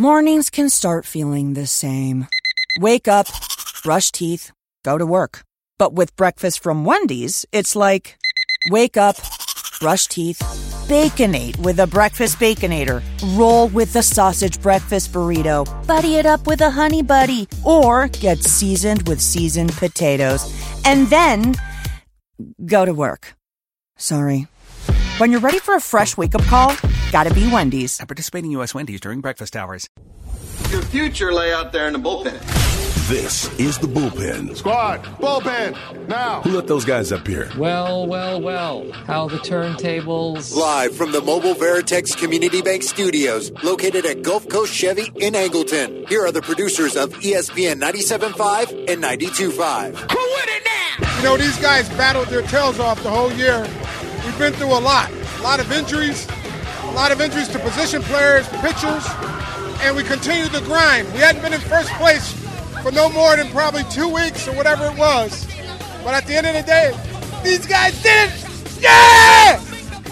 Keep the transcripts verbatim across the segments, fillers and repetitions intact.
Mornings can start feeling the same. Wake up, brush teeth, go to work. But with breakfast from Wendy's, it's like, wake up, brush teeth, Baconate with a breakfast Baconator. Roll with the sausage breakfast burrito. Buddy it up with a honey buddy. Or get seasoned with seasoned potatoes. And then, go to work. Sorry. When you're ready for a fresh wake-up call, gotta be Wendy's. At participating U S Wendy's during breakfast hours. Your future lay out there in the bullpen. This is the bullpen. Squad, bullpen, now. Who let those guys up here? Well, well, well. How the turntables. Live from the Mobile Veritex Community Bank Studios, located at Gulf Coast Chevy in Angleton. Here are the producers of E S P N ninety-seven point five and ninety-two point five. Who with it now? You know, these guys battled their tails off the whole year. We've been through a lot. A lot of injuries. A lot of injuries to position players, pitchers. And we continue to grind. We hadn't been in first place for no more than probably two weeks or whatever it was. But at the end of the day, these guys did it! Yeah!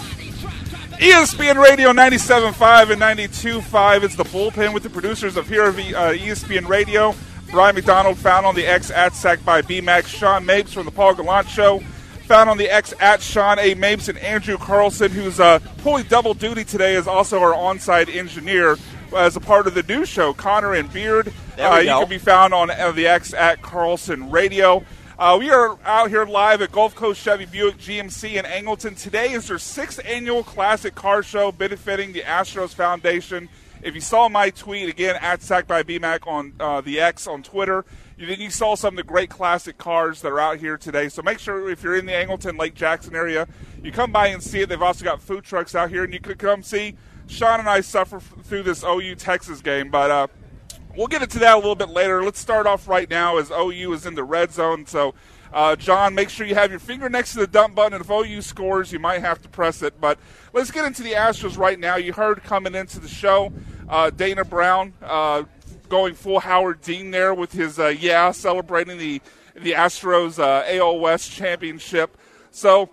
E S P N Radio ninety-seven point five and ninety-two point five. It's the bullpen with the producers of here of uh, E S P N Radio. Brian McDonald, found on the X at Sack by B-Max. Sean Mapes from the Paul Gallant Show, found on the X at Sean A. Mapes. And Andrew Carlson, who's uh, pulling double duty today, is also our on-site engineer as a part of the new show, Connor and Beard. Uh, you can be found on uh, the X at Carlson Radio. Uh, we are out here live at Gulf Coast Chevy Buick G M C in Angleton. Today is their sixth annual classic car show benefiting the Astros Foundation. If you saw my tweet, again, at Sack by B Mac on uh, the X on Twitter, you, then you saw some of the great classic cars that are out here today. So make sure if you're in the Angleton, Lake Jackson area, you come by and see it. They've also got food trucks out here, and you could come see Sean and I suffer f- through this O U Texas game, but uh, we'll get into that a little bit later. Let's start off right now as O U is in the red zone. So, uh, John, make sure you have your finger next to the dump button, and if O U scores, you might have to press it. But let's get into the Astros right now. You heard coming into the show, uh, Dana Brown uh, going full Howard Dean there with his uh, yeah, celebrating the, the Astros uh, A L West championship. So,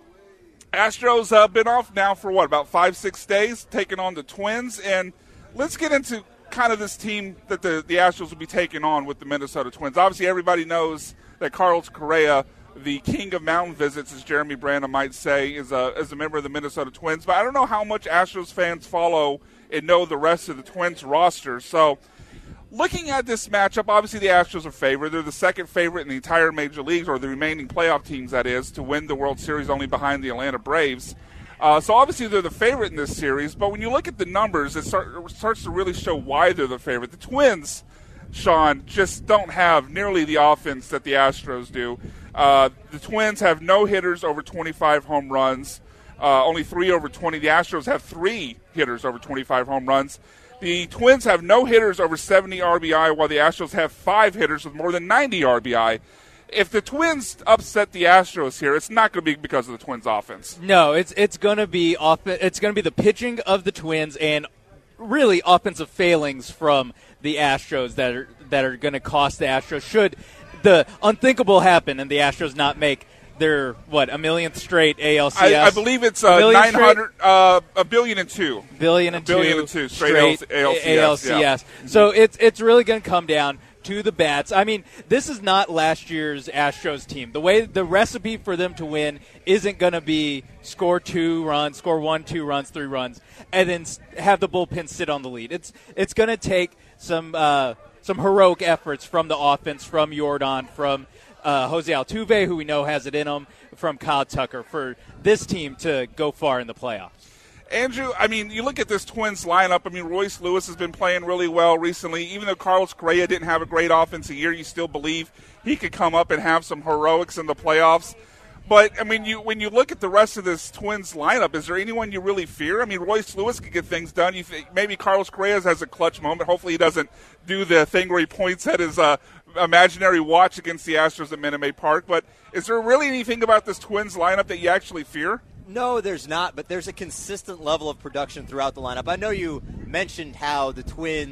Astros have uh, been off now for, what, about five, six days, taking on the Twins. And let's get into kind of this team that the, the Astros will be taking on with the Minnesota Twins. Obviously, everybody knows that Carlos Correa, the king of mountain visits, as Jeremy Brandon might say, is a, is a member of the Minnesota Twins. But I don't know how much Astros fans follow and know the rest of the Twins roster. So looking at this matchup, obviously the Astros are favored. They're the second favorite in the entire major leagues, or the remaining playoff teams, that is, to win the World Series, only behind the Atlanta Braves. Uh, so obviously they're the favorite in this series, but when you look at the numbers, it, start, it starts to really show why they're the favorite. The Twins, Sean, just don't have nearly the offense that the Astros do. Uh, the Twins have no hitters over twenty-five home runs, uh, only three over twenty. The Astros have three hitters over twenty-five home runs. The Twins have no hitters over seventy R B I, while the Astros have five hitters with more than ninety R B I. If the Twins upset the Astros here, it's not going to be because of the Twins' offense. No, it's it's going to be off. It's going to be the pitching of the Twins and really offensive failings from the Astros that are that are going to cost the Astros. Should the unthinkable happen and the Astros not make their what a millionth straight A L C S? I, I believe it's uh, nine hundred, uh, a billion and two, billion and a billion two, and two straight, straight A L C S. A L C S. Yeah. So it's it's really going to come down to the bats. I mean, this is not last year's Astros team. The way the recipe for them to win isn't going to be score two runs, score one, two runs, three runs, and then have the bullpen sit on the lead. It's it's going to take some uh, some heroic efforts from the offense, from Jordan, from uh, Jose Altuve, who we know has it in him, from Kyle Tucker, for this team to go far in the playoffs. Andrew, I mean, you look at this Twins lineup. I mean, Royce Lewis has been playing really well recently. Even though Carlos Correa didn't have a great offensive year, you still believe he could come up and have some heroics in the playoffs. But, I mean, you when you look at the rest of this Twins lineup, is there anyone you really fear? I mean, Royce Lewis could get things done. You think maybe Carlos Correa has a clutch moment. Hopefully he doesn't do the thing where he points at his uh, imaginary watch against the Astros at Minute Maid Park. But is there really anything about this Twins lineup that you actually fear? No, there's not, but there's a consistent level of production throughout the lineup. I know you mentioned how the Twins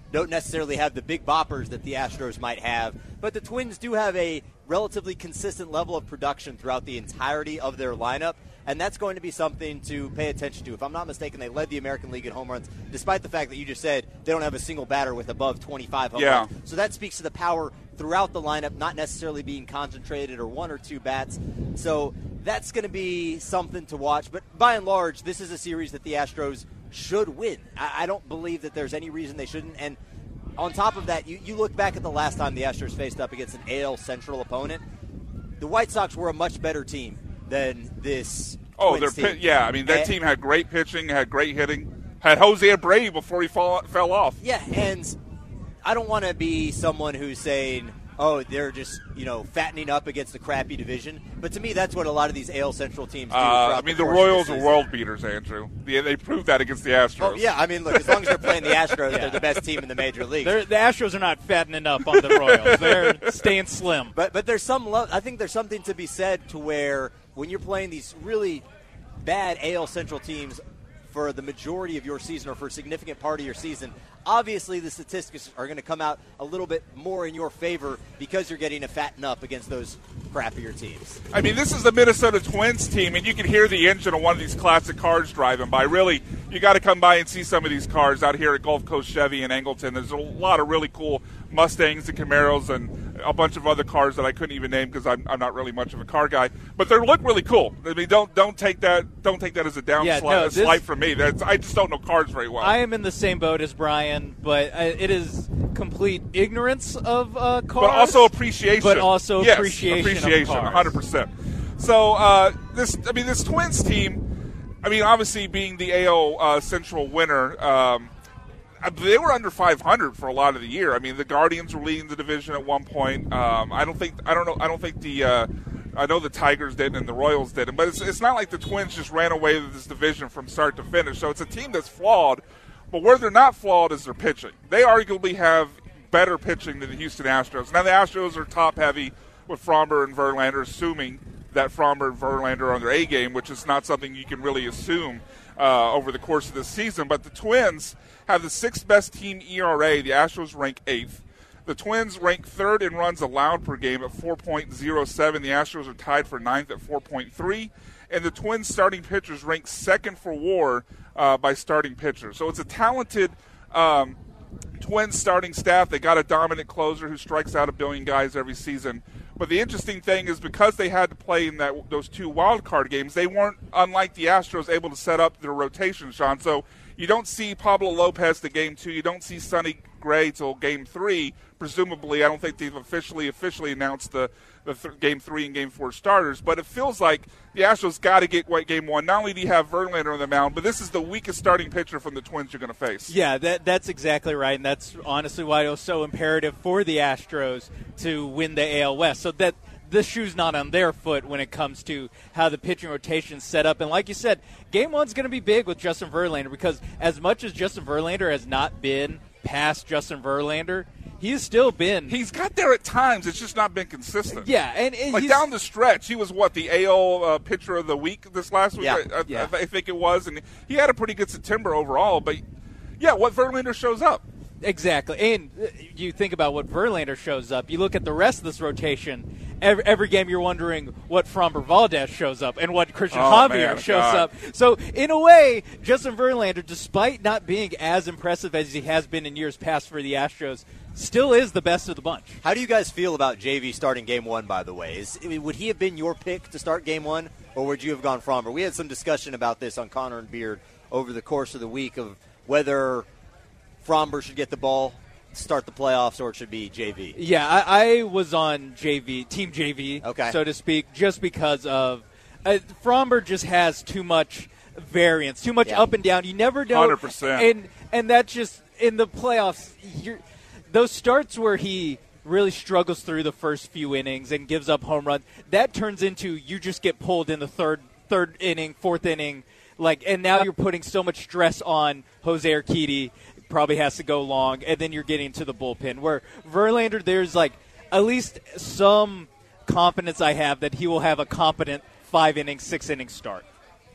don't necessarily have the big boppers that the Astros might have. But the Twins do have a relatively consistent level of production throughout the entirety of their lineup, and that's going to be something to pay attention to. If I'm not mistaken, they led the American League in home runs, despite the fact that you just said they don't have a single batter with above twenty-five home yeah. runs. So that speaks to the power throughout the lineup, not necessarily being concentrated or one or two bats. So that's going to be something to watch. But by and large, this is a series that the Astros should win. I, I don't believe that there's any reason they shouldn't. And on top of that, you, you look back at the last time the Astros faced up against an A L Central opponent, the White Sox were a much better team than this Oh, Twins they're team. yeah. I mean, that and, team had great pitching, had great hitting, had Jose Abreu before he fall, fell off. Yeah, and I don't want to be someone who's saying, oh, they're just, you know, fattening up against the crappy division. But to me, that's what a lot of these A L Central teams do. Uh, I mean, the, the Royals are world beaters, Andrew. They, they proved that against the Astros. Oh, yeah, I mean, look, as long as they're playing the Astros, yeah. they're the best team in the major leagues. They're, the Astros are not fattening up on the Royals. They're staying slim. But but there's some lo- I think there's something to be said to where when you're playing these really bad A L Central teams for the majority of your season or for a significant part of your season, obviously the statistics are going to come out a little bit more in your favor because you're getting to fatten up against those crappier teams. I mean, this is the Minnesota Twins team, and you can hear the engine of one of these classic cars driving by. Really, you got to come by and see some of these cars out here at Gulf Coast Chevy in Angleton. There's a lot of really cool Mustangs and Camaros and a bunch of other cars that I couldn't even name because I'm, I'm not really much of a car guy. But they look really cool. I mean, don't don't take that don't take that as a down yeah, slight, no, a this, slight from me. That's, I just don't know cars very well. I am in the same boat as Brian, but uh, it is complete ignorance of uh, cars. But also appreciation. But also yes, appreciation, appreciation, of cars. one hundred percent. So uh, this, I mean, this Twins team, I mean, obviously being the A L uh, Central winner, um, they were under five hundred for a lot of the year. I mean, the Guardians were leading the division at one point. Um, I don't think, I don't know, I don't think the, uh, I know the Tigers didn't and the Royals didn't, but it's, it's not like the Twins just ran away with this division from start to finish. So it's a team that's flawed, but where they're not flawed is their pitching. They arguably have better pitching than the Houston Astros. Now the Astros are top heavy with Fromber and Verlander, assuming that Fromber and Verlander are on their A game, which is not something you can really assume uh, over the course of this season. But the Twins have the sixth best team E R A. The Astros rank eighth. The Twins rank third in runs allowed per game at four point oh seven. The Astros are tied for ninth at four point three. And the Twins starting pitchers rank second for WAR uh, by starting pitchers. So it's a talented um, Twins starting staff. They got a dominant closer who strikes out a billion guys every season. But the interesting thing is because they had to play in that those two wild card games, they weren't, unlike the Astros, able to set up their rotation, Sean. So you don't see Pablo Lopez to game two. You don't see Sonny Gray till game three. Presumably, I don't think they've officially officially announced the, the th- game three and game four starters. But it feels like the Astros got to get game one. Not only do you have Verlander on the mound, but this is the weakest starting pitcher from the Twins you're going to face. Yeah, that, that's exactly right, and that's honestly why it was so imperative for the Astros to win the A L West. So that the shoe's not on their foot when it comes to how the pitching rotation's set up. And like you said, game one's going to be big with Justin Verlander because as much as Justin Verlander has not been past Justin Verlander, he's still been. He's got there at times. It's just not been consistent. Yeah, and, and like he's, down the stretch, he was what the A L uh, pitcher of the week this last week. Yeah, I, I, yeah. I think it was, and he had a pretty good September overall. But yeah, what Verlander shows up. Exactly, and you think about what Verlander shows up. You look at the rest of this rotation. Every, every game you're wondering what Framber Valdez shows up and what Christian oh, Javier man, shows God. up. So, in a way, Justin Verlander, despite not being as impressive as he has been in years past for the Astros, still is the best of the bunch. How do you guys feel about J V starting game one, by the way? Is, I mean, would he have been your pick to start game one, or would you have gone Fromber? We had some discussion about this on Connor and Beard over the course of the week of whether Fromber should get the ball, start the playoffs, or it should be J V. Yeah, I, I was on J V, Team J V, okay. so to speak, just because of uh, Fromber just has too much variance, too much yeah. up and down. You never know. one hundred percent. And, and that just, in the playoffs, you're, those starts where he really struggles through the first few innings and gives up home runs, that turns into you just get pulled in the third third inning, fourth inning, like, and now you're putting so much stress on Jose Urquidy. Probably has to go long, and then you're getting to the bullpen. Where Verlander, there's like at least some confidence I have that he will have a competent five-inning, six-inning start.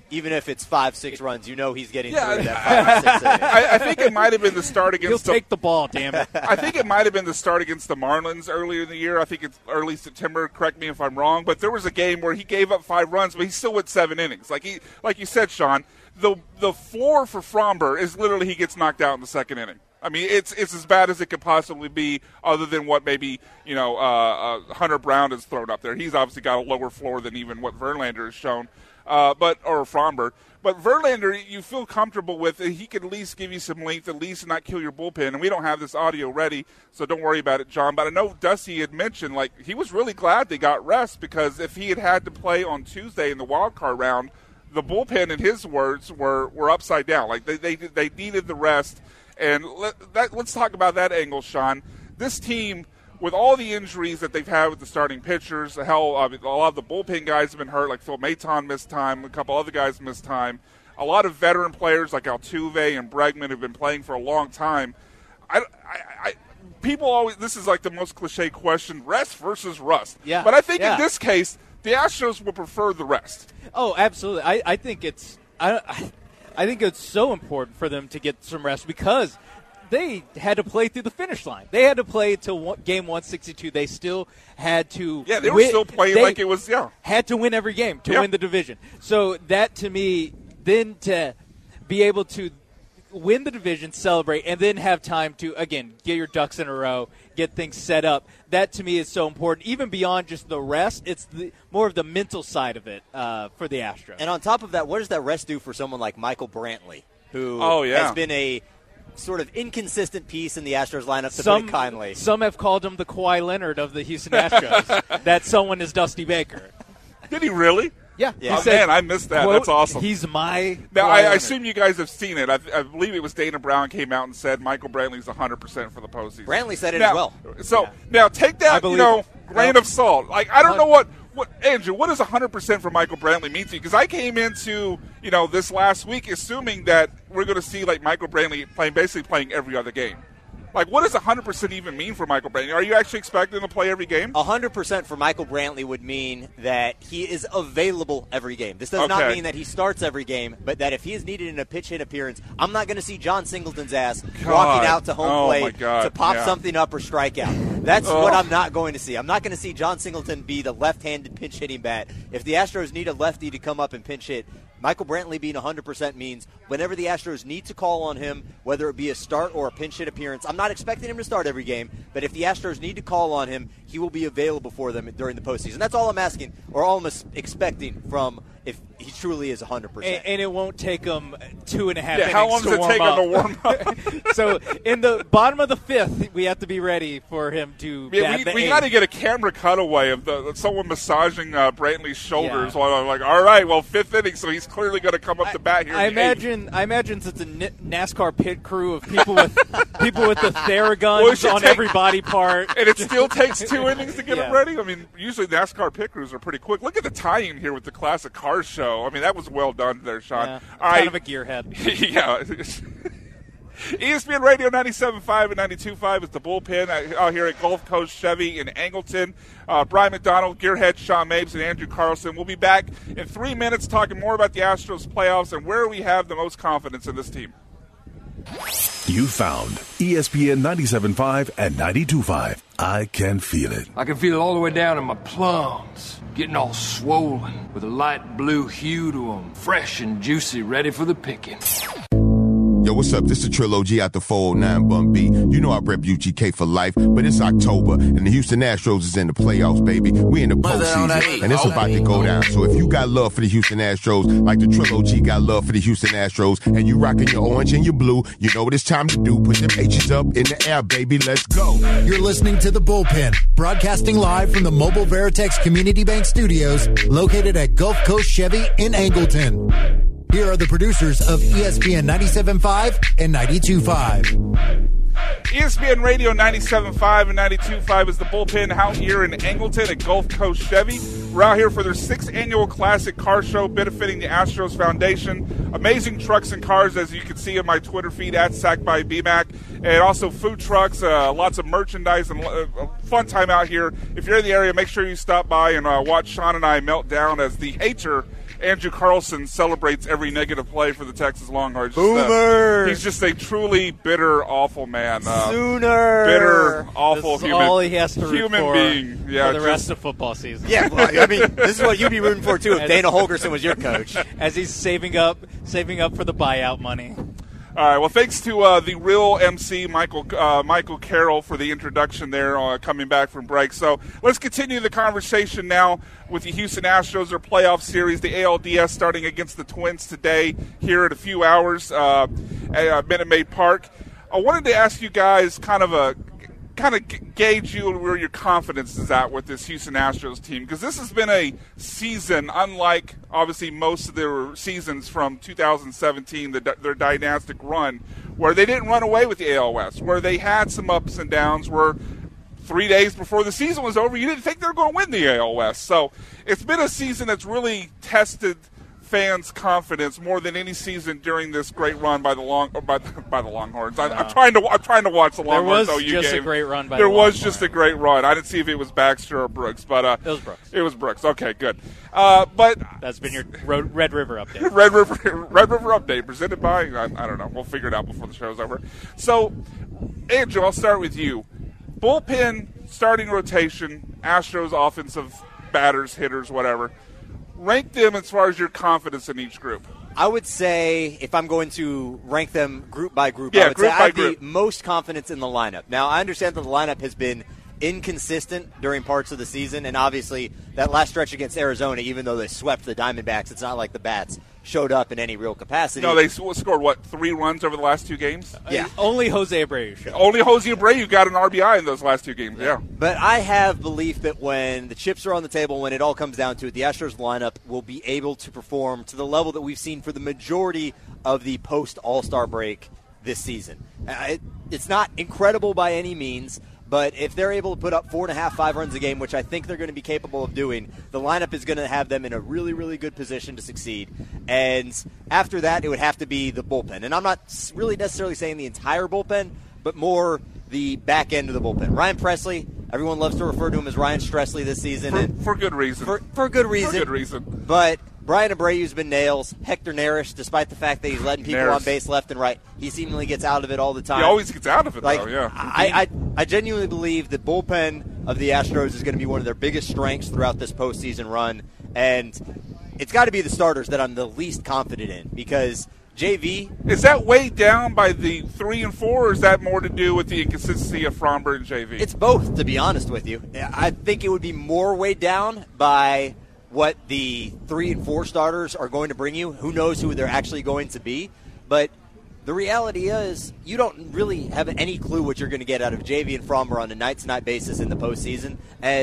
even if it's five, six runs, you know he's getting Yeah, through that five, six innings. I, I think it might have been the start He'll against the, take the ball, damn it. I think it might have been the start against the Marlins earlier in the year. I think it's early September. Correct me if I'm wrong, but there was a game where he gave up five runs, but he still went seven innings. Like he, like you said, Sean, the the floor for Fromber is literally he gets knocked out in the second inning. I mean, it's it's as bad as it could possibly be, other than what maybe you know uh, uh, Hunter Brown has thrown up there. He's obviously got a lower floor than even what Verlander has shown, uh, but or Fromber. But Verlander, you feel comfortable with. He could at least give you some length, at least not kill your bullpen. And we don't have this audio ready, so don't worry about it, John. But I know Dusty had mentioned, like, he was really glad they got rest, because if he had had to play on Tuesday in the wild card round, the bullpen, in his words, were, were upside down. Like, they, they, they needed the rest. And let, that, let's talk about that angle, Sean. This team, with all the injuries that they've had with the starting pitchers, hell, I mean, a lot of the bullpen guys have been hurt, like Phil Maton missed time, a couple other guys missed time. A lot of veteran players like Altuve and Bregman have been playing for a long time. I, I, I, people always, this is like the most cliche question, rest versus rust. Yeah. But I think yeah. in this case, the Astros will prefer the rest. Oh, absolutely. I, I think it's I, I I think it's so important for them to get some rest, because they had to play through the finish line. They had to play till one, game one sixty-two. They still had to Yeah, they were win. still playing they like it was, yeah. Had to win every game to Yep. win the division. So that, to me, then to be able to win the division, celebrate, and then have time to, again, get your ducks in a row, get things set up. That, to me, is so important. Even beyond just the rest, it's the, more of the mental side of it uh, for the Astros. And on top of that, what does that rest do for someone like Michael Brantley, who Oh, yeah. has been a sort of inconsistent piece in the Astros lineup, to some, put it kindly? Some have called him the Kawhi Leonard of the Houston Astros. That someone is Dusty Baker. Did he really? Yeah. Yeah. He Oh, said, man, I missed that. quote, That's awesome. He's my Now, Kawhi I, I Leonard. assume you guys have seen it. I, I believe it was Dana Brown came out and said Michael Brantley's one hundred percent for the postseason. Brantley said it now, as well. So, Yeah. now take I that, believe you know, it. grain Well, of salt. Like, I don't know what, what Andrew, what does one hundred percent for Michael Brantley mean to you? Because I came into, you know, this last week assuming that we're going to see, like, Michael Brantley playing, basically playing every other game. Like, what does one hundred percent even mean for Michael Brantley? Are you actually expecting him to play every game? one hundred percent for Michael Brantley would mean that he is available every game. This does not Okay. mean that he starts every game, but that if he is needed in a pitch hit appearance, I'm not going to see John Singleton's ass God. walking out to home Oh, my plate God. to pop Yeah. something up or strike out. That's Ugh. what I'm not going to see. I'm not going to see John Singleton be the left-handed pinch hitting bat. If the Astros need a lefty to come up and pinch hit, Michael Brantley being one hundred percent means whenever the Astros need to call on him, whether it be a start or a pinch hit appearance, I'm not expecting him to start every game, but if the Astros need to call on him, he will be available for them during the postseason. That's all I'm asking, or all I'm expecting from if he truly is one hundred percent. And, and it won't take them two and a half Yeah, innings how long to does it warm take up. him to warm up? So in the bottom of the fifth, we have to be ready for him to Yeah, bat we the we eighth. got to get a camera cutaway of the someone massaging uh, Brantley's shoulders Yeah. while I'm like, all right, well, fifth inning, so he's clearly going to come up to bat here. I in the eighth. imagine. I imagine it's a N- NASCAR pit crew of people with people with the Theraguns Well, it should on take- every body part. And it still takes two innings to get Yeah. him ready. I mean, usually NASCAR pit crews are pretty quick. Look at the tie-in here with the Classic Cars show. I mean, that was well done there, Sean. Yeah, All kind right. of a gearhead. yeah. E S P N Radio ninety-seven point five and ninety-two point five is the bullpen uh, out here at Gulf Coast Chevy in Angleton. Uh, Brian McDonald, Gearhead, Sean Mapes, and Andrew Carlson. We'll be back in three minutes talking more about the Astros playoffs and where we have the most confidence in this team. You found E S P N ninety-seven point five and ninety-two point five. I can feel it. I can feel it all the way down in my plums, getting all swollen with a light blue hue to them, fresh and juicy, ready for the picking. Yo, what's up? This is Trilogy out the four oh nine Bun B. You know I rep U G K for life, but it's October, and the Houston Astros is in the playoffs, baby. We in the postseason, and it's about to go down. So if you got love for the Houston Astros, like the Trilogy got love for the Houston Astros, and you rocking your orange and your blue, you know what it's time to do. Put them H's up in the air, baby. Let's go. You're listening to The Bullpen, broadcasting live from the Mobile Veritex Community Bank Studios, located at Gulf Coast Chevy in Angleton. Here are the producers of E S P N ninety-seven point five and ninety-two point five. E S P N Radio ninety-seven point five and ninety-two point five is the bullpen out here in Angleton at Gulf Coast Chevy. We're out here for their sixth annual Classic Car Show benefiting the Astros Foundation. Amazing trucks and cars, as you can see on my Twitter feed, at Sack by B Mac. And also food trucks, uh, lots of merchandise, and uh, a fun time out here. If you're in the area, make sure you stop by and uh, watch Sean and I melt down as the hater Andrew Carlson celebrates every negative play for the Texas Longhorns. Boomer! Uh, he's just a truly bitter, awful man. Uh, Sooner! Bitter, awful this is human all he has to root human for being. Yeah, for the just, rest of football season. Yeah, well, I mean, this is what you'd be rooting for, too, if Dana Holgerson was your coach. As he's saving up, saving up for the buyout money. All right. Well, thanks to uh, the real M C, Michael uh, Michael Carroll, for the introduction there, uh, coming back from break. So let's continue the conversation now with the Houston Astros, their playoff series, the A L D S starting against the Twins today here in a few hours uh, at uh, Minute Maid Park. I wanted to ask you guys kind of a kind of gauge you where your confidence is at with this Houston Astros team, because this has been a season unlike obviously most of their seasons from two thousand seventeen, the, their dynastic run, where they didn't run away with the A L West, where they had some ups and downs, where three days before the season was over, you didn't think they were going to win the A L West. So it's been a season that's really tested fans' confidence more than any season during this great run by the long by the, by the Longhorns. I, No. I'm trying to I'm trying to watch the Longhorns. There was O U just game. a great run by There the was Longhorns. just a great run. I didn't see if it was Baxter or Brooks, but uh, It was Brooks. It was Brooks. Okay, good. Uh, but That's been your Road, Red River update. Red River Red River update presented by I, I don't know. We'll figure it out before the show's over. So, Andrew, I'll start with you. Bullpen, starting rotation, Astros offensive batters, hitters, whatever. Rank them as far as your confidence in each group. I would say, if I'm going to rank them group by group, Yeah, I would group say by I have group. the most confidence in the lineup. Now, I understand that the lineup has been inconsistent during parts of the season, and obviously that last stretch against Arizona, even though they swept the Diamondbacks, it's not like the Bats showed up in any real capacity. No, they s- scored, what, three runs over the last two games? Yeah. Only Jose Abreu showed. Only Jose Abreu got an R B I in those last two games, yeah. But I have belief that when the chips are on the table, when it all comes down to it, the Astros lineup will be able to perform to the level that we've seen for the majority of the post-All-Star break this season. Uh, it, it's not incredible by any means, but if they're able to put up four and a half, five runs a game, which I think they're going to be capable of doing, the lineup is going to have them in a really, really good position to succeed. And after that, it would have to be the bullpen. And I'm not s- really necessarily saying the entire bullpen, but more the back end of the bullpen. Ryan Presley, everyone loves to refer to him as Ryan Stressley this season. For, and for good reason. For, for good reason. For good reason. But Brian Abreu's been nails. Hector Neris, despite the fact that he's letting people Neris. on base left and right, he seemingly gets out of it all the time. He always gets out of it, like, though, yeah. I, I, I genuinely believe the bullpen of the Astros is going to be one of their biggest strengths throughout this postseason run. And it's got to be the starters that I'm the least confident in, because J V. Is that weighed down by the three and four, or is that more to do with the inconsistency of Fromber and J V? It's both, to be honest with you. I think it would be more weighed down by what the three and four starters are going to bring you. Who knows who they're actually going to be? But the reality is you don't really have any clue what you're going to get out of J V and Fromber on a night-to-night basis in the postseason.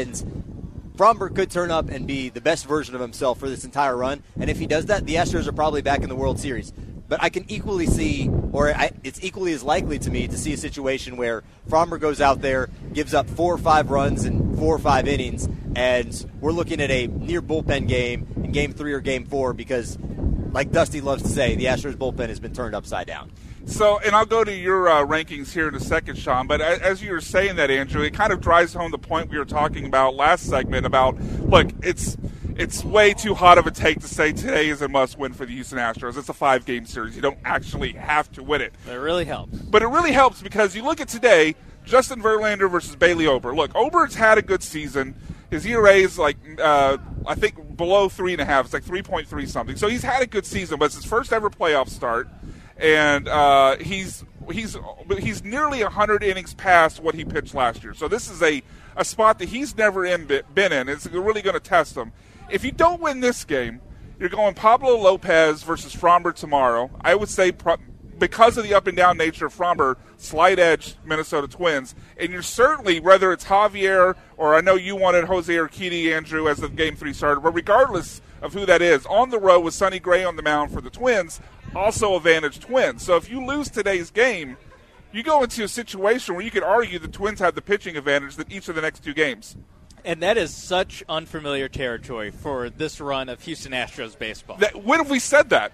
And Fromber could turn up and be the best version of himself for this entire run. And if he does that, the Astros are probably back in the World Series. But I can equally see, or I, it's equally as likely to me to see a situation where Fromber goes out there, gives up four or five runs in four or five innings, and we're looking at a near bullpen game in game three or game four because, like Dusty loves to say, the Astros bullpen has been turned upside down. So, and I'll go to your uh, rankings here in a second, Sean, but a- as you were saying that, Andrew, it kind of drives home the point we were talking about last segment about, look, it's it's way too hot of a take to say today is a must-win for the Houston Astros. It's a five-game series. You don't actually have to win it. It really helps. But it really helps because you look at today, Justin Verlander versus Bailey Ober. Look, Ober's had a good season. His E R A is like, uh, I think, below three and a half. It's like three point three something. So he's had a good season, but it's his first ever playoff start. And uh, he's he's he's nearly one hundred innings past what he pitched last year. So this is a, a spot that he's never in, been in. It's really going to test him. If you don't win this game, you're going Pablo Lopez versus Fromber tomorrow. I would say pro- because of the up-and-down nature of Fromber, slight edge Minnesota Twins. And you're certainly, whether it's Javier or I know you wanted Jose Urquidy, Andrew, as the game three starter, but regardless of who that is, on the road with Sonny Gray on the mound for the Twins, also advantage Twins. So if you lose today's game, you go into a situation where you could argue the Twins have the pitching advantage than each of the next two games. And that is such unfamiliar territory for this run of Houston Astros baseball. That, when have we said that?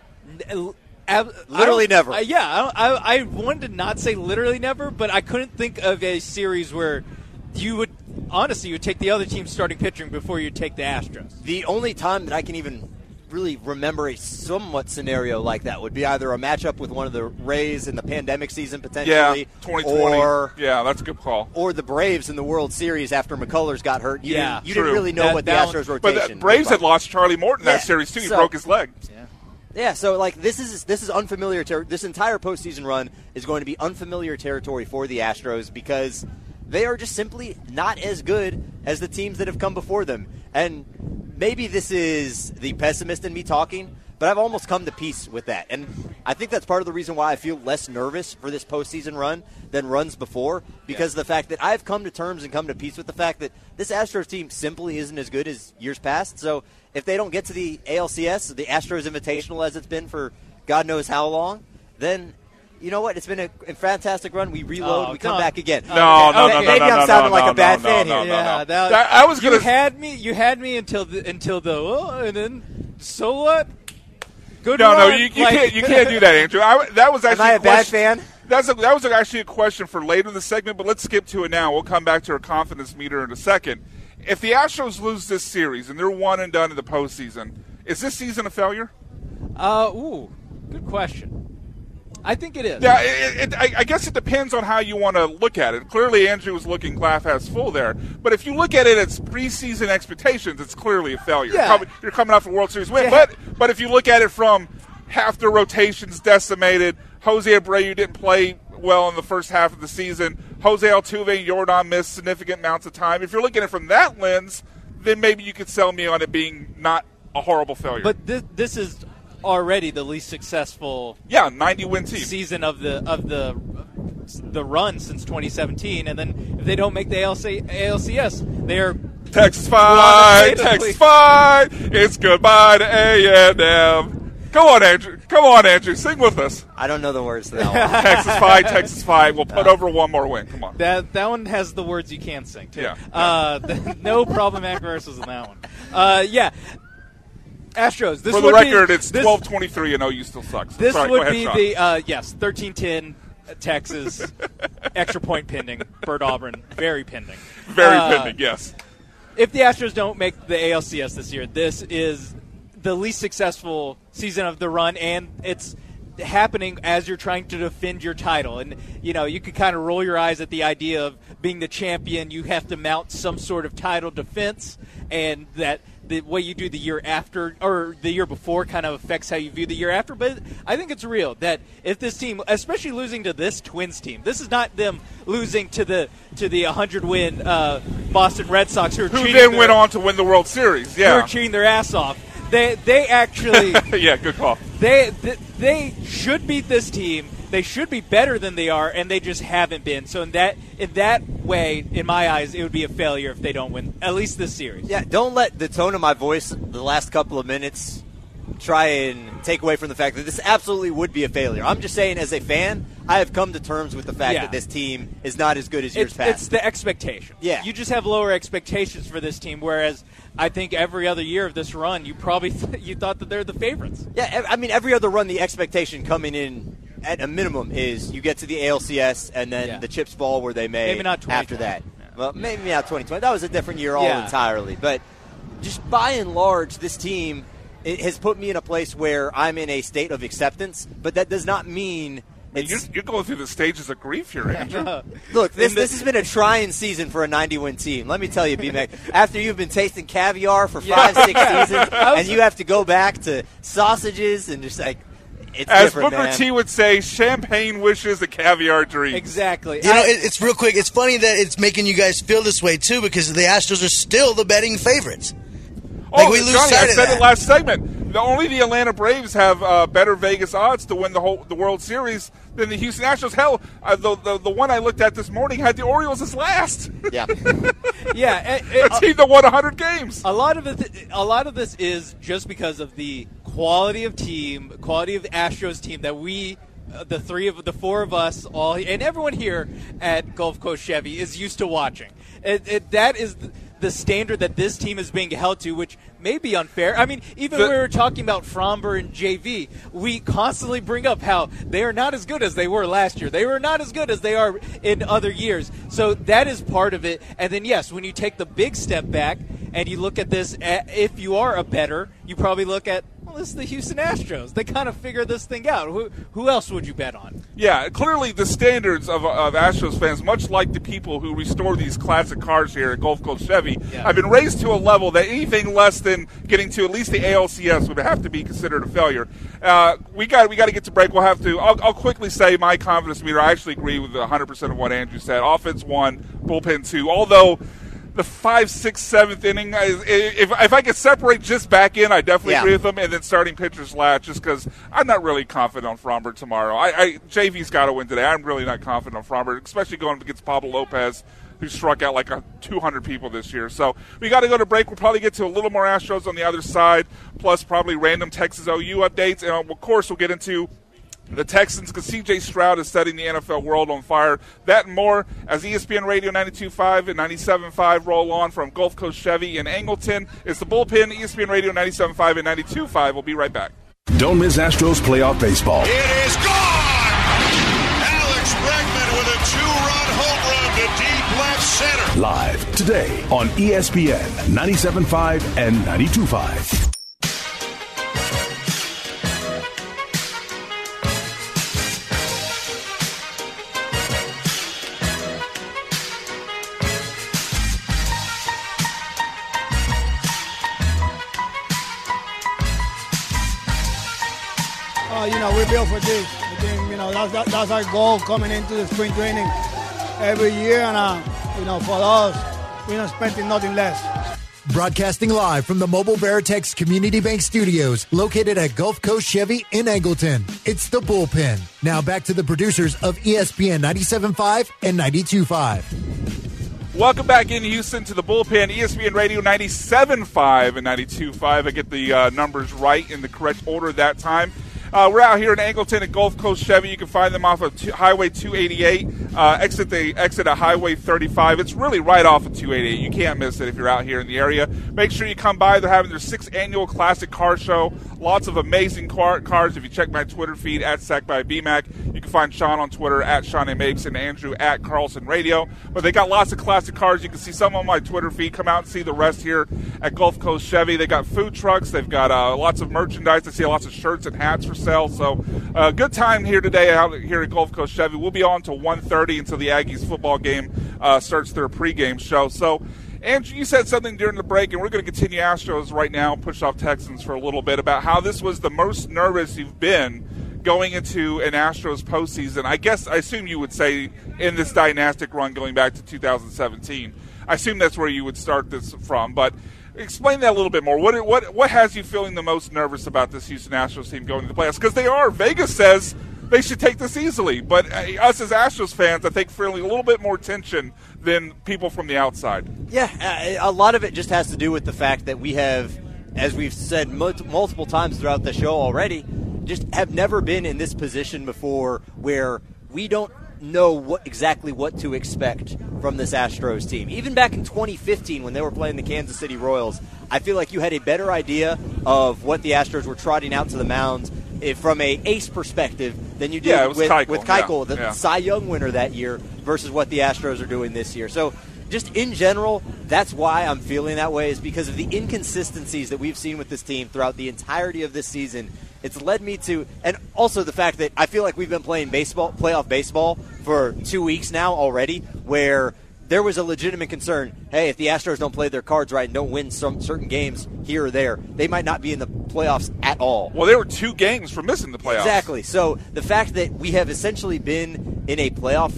Ab- Literally never. Uh, yeah, I, don't- I, I wanted to not say literally never, but I couldn't think of a series where you would, honestly, you would take the other team's starting pitching before you take the Astros. The only time that I can even really remember a somewhat scenario like that. Would be either a matchup with one of the Rays in the pandemic season potentially, yeah, twenty twenty. or yeah, that's a good call. Or the Braves in the World Series after McCullers got hurt. You yeah, didn't, you true. didn't really know that, what the that Astros one, rotation. But the Braves had lost Charlie Morton in yeah. that series too. He so, broke his leg. Yeah. Yeah, so like this is this is unfamiliar ter- this entire postseason run is going to be unfamiliar territory for the Astros because they are just simply not as good as the teams that have come before them. And maybe this is the pessimist in me talking, but I've almost come to peace with that. And I think that's part of the reason why I feel less nervous for this postseason run than runs before, because yeah. of the fact that I've come to terms and come to peace with the fact that this Astros team simply isn't as good as years past. So if they don't get to the A L C S, the Astros Invitational as it's been for God knows how long, then you know what? It's been a, a fantastic run. We reload, oh, we come on. back again. No, no, no, no, Maybe no, I'm no, sounding no, like no, a bad no, fan no, here. no, no, yeah, no. that, that, I was gonna you had me. You had me until the, until the oh, and then so what? Good no, run. no, you, you like, can't. You can't do that, Andrew. I, that was actually Am I a, a bad question, fan? That's a, that was actually a question for later in the segment, but let's skip to it now. We'll come back to our confidence meter in a second. If the Astros lose this series and they're one and done in the postseason, is this season a failure? Uh, ooh, good question. I think it is. Yeah, it, it, I, I guess it depends on how you want to look at it. Clearly, Andrew was looking glass half full there. But if you look at it as preseason expectations, it's clearly a failure. Yeah. You're, coming, you're coming off a World Series win. Yeah. But but if you look at it from half the rotations decimated, Jose Abreu didn't play well in the first half of the season. Jose Altuve and Yordan missed significant amounts of time. If you're looking at it from that lens, then maybe you could sell me on it being not a horrible failure. But this, this is already the least successful yeah ninety win team season of the of the the run since twenty seventeen, and then if they don't make the A L C S, they're Texas fight, Texas fight. It's goodbye to A and M. Come on, Andrew. Come on, Andrew. Sing with us. I don't know the words to that one. Texas fight, Texas fight. We'll put over one more win. Come on. That that one has the words you can sing too. Yeah. Uh, no problematic verses in that one. Uh, yeah. Astros. This For the would record, be, it's this, twelve twenty-three and O U still sucks. This Sorry, would go ahead, be Sean. the uh, yes thirteen ten Texas extra point pending. Bird Auburn very pending. Very uh, pending. Yes. If the Astros don't make the A L C S this year, this is the least successful season of the run, and it's happening as you're trying to defend your title. And, you know, you could kind of roll your eyes at the idea of being the champion. You have to mount some sort of title defense, and that the way you do the year after or the year before kind of affects how you view the year after. But I think it's real that if this team, especially losing to this Twins team, this is not them losing to the to the one hundred win uh, Boston Red Sox who, are Who cheating then their, went on to win the World Series. Yeah. who are cheating their ass off. They they actually yeah, good call. They, they they should beat this team. They should be better than they are, and they just haven't been. So in that in that way, in my eyes, it would be a failure if they don't win at least this series. Yeah, don't let the tone of my voice the last couple of minutes try and take away from the fact that this absolutely would be a failure. I'm just saying, as a fan, I have come to terms with the fact Yeah. that this team is not as good as years It's, past. it's the expectation. Yeah. You just have lower expectations for this team, whereas I think every other year of this run, you probably th- you thought that they're the favorites. Yeah, ev- I mean, every other run, the expectation coming in at a minimum is you get to the A L C S and then Yeah. the chips fall where they may Maybe not twenty twenty. after that. Well, maybe not twenty twenty. That was a different year all Yeah. entirely. But just by and large, this team it has put me in a place where I'm in a state of acceptance, but that does not mean it's, You're, you're going through the stages of grief here, Andrew. Look, this, In the- this has been a trying season for a ninety-win team. Let me tell you, B-Mac, after you've been tasting caviar for five, Yeah. six seasons, was- and you have to go back to sausages and just like, it's As different, Booker man. T would say, champagne wishes and caviar dreams. Exactly. You know, I- it, it's real quick. It's funny that it's making you guys feel this way, too, because the Astros are still the betting favorites. Like, Oh, we lose Johnny, sight I of said that. it last segment. The, only the Atlanta Braves have uh, better Vegas odds to win the whole the World Series than the Houston Astros. Hell, uh, the, the the one I looked at this morning had the Orioles as last. Yeah. yeah. It, it, A team that won one hundred games. A lot of it, a lot of this is just because of the quality of team, quality of the Astros team that we, uh, the three of the four of us, all and everyone here at Gulf Coast Chevy is used to watching. It, it, that is the, the standard that this team is being held to, which may be unfair. I mean, even The- when we were talking about Fromber and J V, we constantly bring up how they are not as good as they were last year. They were not as good as they are in other years. So that is part of it. And then, yes, when you take the big step back and you look at this, if you are a bettor, you probably look at it's the Houston Astros. They kind of figure this thing out. Who who else would you bet on? Yeah, clearly the standards of, of Astros fans, much like the people who restore these classic cars here at Gulf Coast Chevy, Yeah. have been raised to a level that anything less than getting to at least the A L C S would have to be considered a failure. Uh, we got we got to get to break. We'll have to. I'll, I'll quickly say my confidence meter. I actually agree with one hundred percent of what Andrew said. Offense one, bullpen two. Although the five, sixth, seventh inning, I- if if I could separate just back in, I definitely Yeah. agree with them. And then starting pitchers last, just because I'm not really confident on Fromber tomorrow. I, I J V's got to win today. I'm really not confident on Fromber, especially going against Pablo Lopez, who struck out like a two hundred people this year. So we got to go to break. We'll probably get to a little more Astros on the other side, plus probably random Texas O U updates. And, of course, we'll get into the Texans, because C J Stroud is setting the N F L world on fire. That and more as E S P N Radio ninety-two point five and ninety-seven point five roll on from Gulf Coast Chevy in Angleton. It's the Bullpen, E S P N Radio ninety-seven point five and ninety-two point five. We'll be right back. Don't miss Astros playoff baseball. It is gone! Alex Bregman with a two-run home run to deep left center. Live today on E S P N ninety-seven point five and ninety-two point five. Uh, you know, we're built for this. I think, you know, that's, that, that's our goal coming into the spring training every year. And, uh, you know, for us, we're not expecting nothing less. Broadcasting live from the Mobile Veritex Community Bank Studios, located at Gulf Coast Chevy in Angleton. It's the Bullpen. Now back to the producers of E S P N ninety-seven point five and ninety-two point five. Welcome back in Houston to the Bullpen, E S P N Radio ninety-seven point five and ninety-two point five. I get the uh, numbers right in the correct order that time. Uh, we're out here in Angleton at Gulf Coast Chevy. You can find them off of two, Highway two eighty-eight. Uh, exit the exit at Highway thirty-five. It's really right off of two eighty-eight. You can't miss it if you're out here in the area. Make sure you come by. They're having their sixth annual classic car show. Lots of amazing car, cars. If you check my Twitter feed at Sack by B Mac, you can find Sean on Twitter at Sean A. Makes and Andrew at Carlson Radio. But they got lots of classic cars. You can see some on my Twitter feed. Come out and see the rest here at Gulf Coast Chevy. They got food trucks. They've got uh, lots of merchandise. I see lots of shirts and hats for sale. So uh, good time here today out here at Gulf Coast Chevy. We'll be on until one thirty until the Aggies football game uh, starts their pregame show. So, Andrew, you said something during the break, and we're going to continue Astros right now, push off Texans for a little bit, about how this was the most nervous you've been going into an Astros postseason. I guess, I assume you would say in this dynastic run going back to two thousand seventeen. I assume that's where you would start this from, but explain that a little bit more. What what what has you feeling the most nervous about this Houston Astros team going to the playoffs? Because they are. Vegas says they should take this easily, but uh, us as Astros fans, I think, feeling a little bit more tension than people from the outside. Yeah, a lot of it just has to do with the fact that we have, as we've said multiple times throughout the show already, just have never been in this position before where we don't know what exactly what to expect from this Astros team. Even back in twenty fifteen when they were playing the Kansas City Royals, I feel like you had a better idea of what the Astros were trotting out to the mound if, from a ace perspective than you did yeah, it was with, Keuchel. with Keuchel, yeah, the yeah. Cy Young winner that year, versus what the Astros are doing this year. So just in general, that's why I'm feeling that way, is because of the inconsistencies that we've seen with this team throughout the entirety of this season. It's led me to, and also the fact that I feel like we've been playing baseball, playoff baseball for two weeks now already, where there was a legitimate concern, hey, if the Astros don't play their cards right and don't win some certain games here or there, they might not be in the playoffs at all. Well, they were two games from missing the playoffs. Exactly. So the fact that we have essentially been in a playoff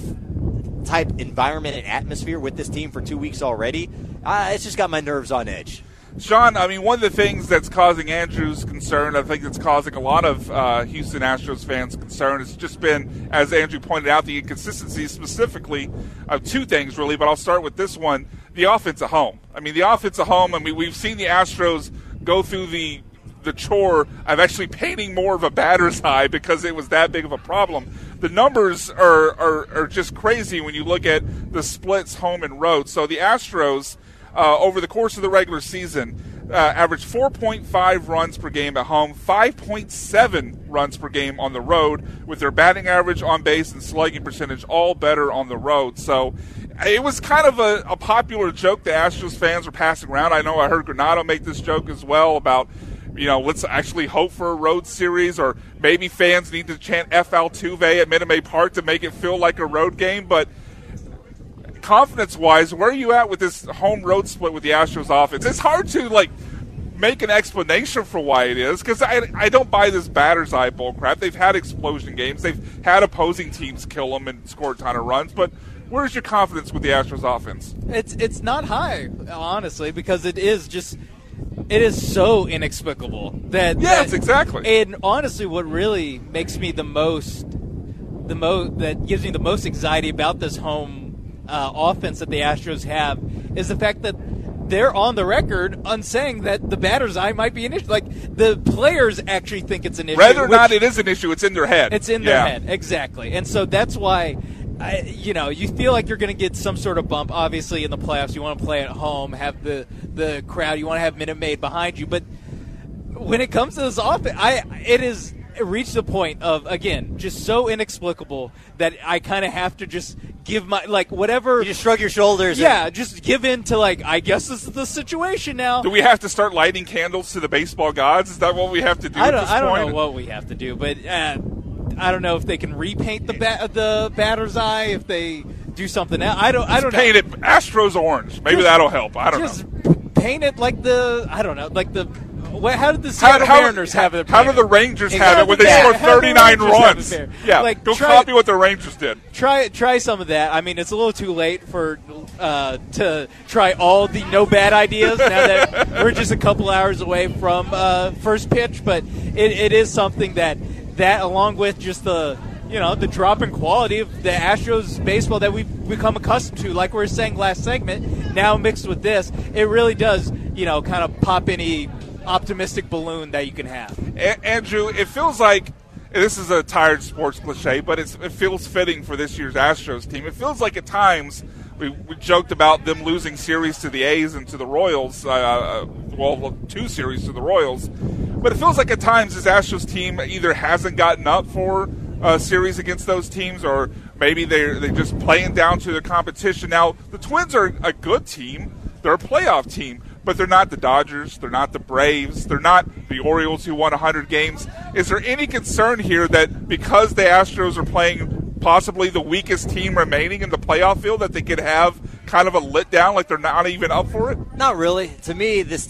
type environment and atmosphere with this team for two weeks already, uh, it's just got my nerves on edge. Sean, I mean, one of the things that's causing Andrew's concern, I think that's causing a lot of uh, Houston Astros fans concern, has just been, as Andrew pointed out, the inconsistencies specifically of two things, really, but I'll start with this one, the offense at home. I mean, the offense at home, I mean, we've seen the Astros go through the the chore of actually painting more of a batter's eye because it was that big of a problem. The numbers are, are, are just crazy when you look at the splits home and road. So the Astros, uh, over the course of the regular season, uh, averaged four point five runs per game at home, five point seven runs per game on the road, with their batting average, on base, and slugging percentage all better on the road. So it was kind of a, a popular joke the Astros fans were passing around. I know I heard Granado make this joke as well about, you know, let's actually hope for a road series, or maybe fans need to chant F Altuve at Minute Maid Park to make it feel like a road game. But confidence-wise, where are you at with this home-road split with the Astros offense? It's hard to, like, make an explanation for why it is, because I, I don't buy this batter's eye bull crap. They've had explosion games. They've had opposing teams kill them and score a ton of runs. But where's your confidence with the Astros offense? It's it's not high, honestly, because it is just it is so inexplicable that yes, that, exactly. And honestly, what really makes me the most the most that gives me the most anxiety about this home uh, offense that the Astros have is the fact that they're on the record on saying that the batter's eye might be an issue. Like, the players actually think it's an issue. Whether or not it is an issue, it's in their head. It's in yeah. their head, exactly. And so that's why, I, you know, you feel like you're going to get some sort of bump. Obviously, in the playoffs, you want to play at home, have the, the crowd, you want to have Minute Maid behind you. But when it comes to this offense, I, it is reached the point of, again, just so inexplicable that I kind of have to just give my, like, whatever. You just shrug your shoulders. Yeah, and- just give in to, like, I guess this is the situation now. Do we have to start lighting candles to the baseball gods? Is that what we have to do I at don't, this I don't point? know what we have to do, but uh, I don't know if they can repaint the ba- the batter's eye, if they do something else. I don't, I don't Just paint know. it Astros orange. Maybe Just- that'll help. I don't just know. paint it like the, I don't know, like the, what, how did the Seattle how, Mariners how, have it? How do the Rangers have How it when did they the- scored how did the thirty-nine Rangers have runs? it there? Yeah, Like, go try- copy what the Rangers did. Try try some of that. I mean, it's a little too late for uh, to try all the no bad ideas now that we're just a couple hours away from uh, first pitch. But it, it is something that that along with just the you know the drop in quality of the Astros baseball that we've become accustomed to, like we were saying last segment, now mixed with this, it really does you know kind of pop any optimistic balloon that you can have. A- Andrew, it feels like. This is a tired sports cliche, but it's, it feels fitting for this year's Astros team. It feels like at times we, we joked about them losing series to the A's and to the Royals, uh, well, two series to the Royals. But it feels like at times this Astros team either hasn't gotten up for a series against those teams, or maybe they're, they're just playing down to the competition. Now, the Twins are a good team. They're a playoff team. But they're not the Dodgers, they're not the Braves, they're not the Orioles who won one hundred games. Is there any concern here that because the Astros are playing possibly the weakest team remaining in the playoff field, that they could have kind of a let down, like they're not even up for it? Not really. To me, this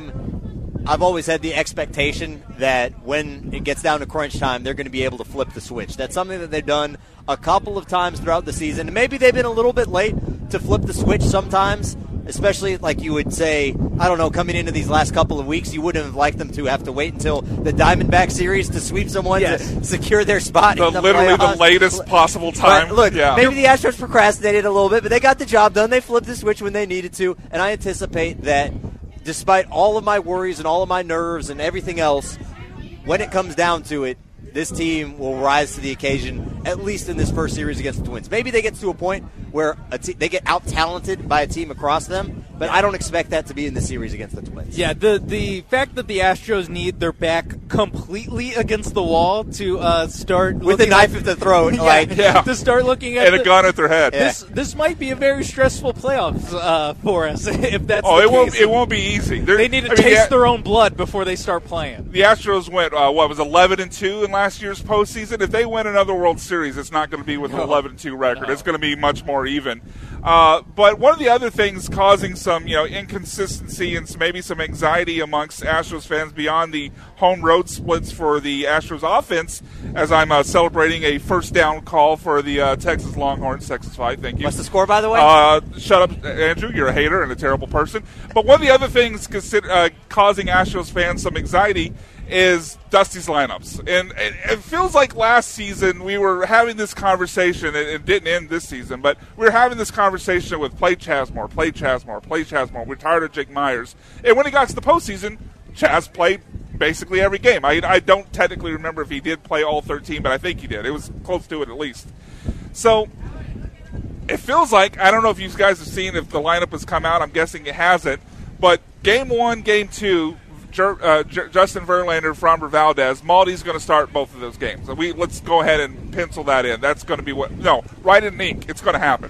team, I've always had the expectation that when it gets down to crunch time, they're going to be able to flip the switch. That's something that they've done a couple of times throughout the season. And maybe they've been a little bit late to flip the switch sometimes. Especially, like you would say, I don't know, coming into these last couple of weeks, you wouldn't have liked them to have to wait until the Diamondback series to sweep someone yes. to secure their spot the, in the literally playoffs. the latest possible time. But look, yeah. maybe the Astros procrastinated a little bit, but they got the job done. They flipped the switch when they needed to, and I anticipate that despite all of my worries and all of my nerves and everything else, when it comes down to it, this team will rise to the occasion, at least in this first series against the Twins. Maybe they get to a point where a te- they get out-talented by a team across them, but I don't expect that to be in the series against the Twins. Yeah, the the fact that the Astros need their back completely against the wall to uh, start with a knife at, at the throat, yeah, like yeah. to start looking at and the, a gun at their head. This yeah. this might be a very stressful playoffs uh, for us if that's. Oh, the it case. won't. It won't be easy. They're, they need to I mean, taste the, their own blood before they start playing. The Astros went uh, what was eleven and two in last year's postseason. If they win another World Series, it's not going to be with no. an eleven and two record. No. It's going to be much more even. Uh, but one of the other things causing some, you know, inconsistency and maybe some anxiety amongst Astros fans beyond the home road splits for the Astros offense, as I'm uh, celebrating a first down call for the uh, Texas Longhorns, Texas five. Thank you. What's the score, by the way? Uh, shut up, Andrew. You're a hater and a terrible person. But one of the other things consider, uh, causing Astros fans some anxiety is Dusty's lineups. And it, it feels like last season we were having this conversation. It, it didn't end this season, but we were having this conversation with play Chasmore, play Chasmore, play Chasmore. We're tired of Jake Myers. And when he got to the postseason, Chas played basically every game. I, I don't technically remember if he did play all thirteen, but I think he did. It was close to it at least. So it feels like, I don't know if you guys have seen if the lineup has come out. I'm guessing it hasn't. But game one, game two, Uh, J- Justin Verlander, Framber Valdez, Maldi's going to start both of those games. So we let's go ahead and pencil that in. That's going to be what. No, write it in ink. It's going to happen.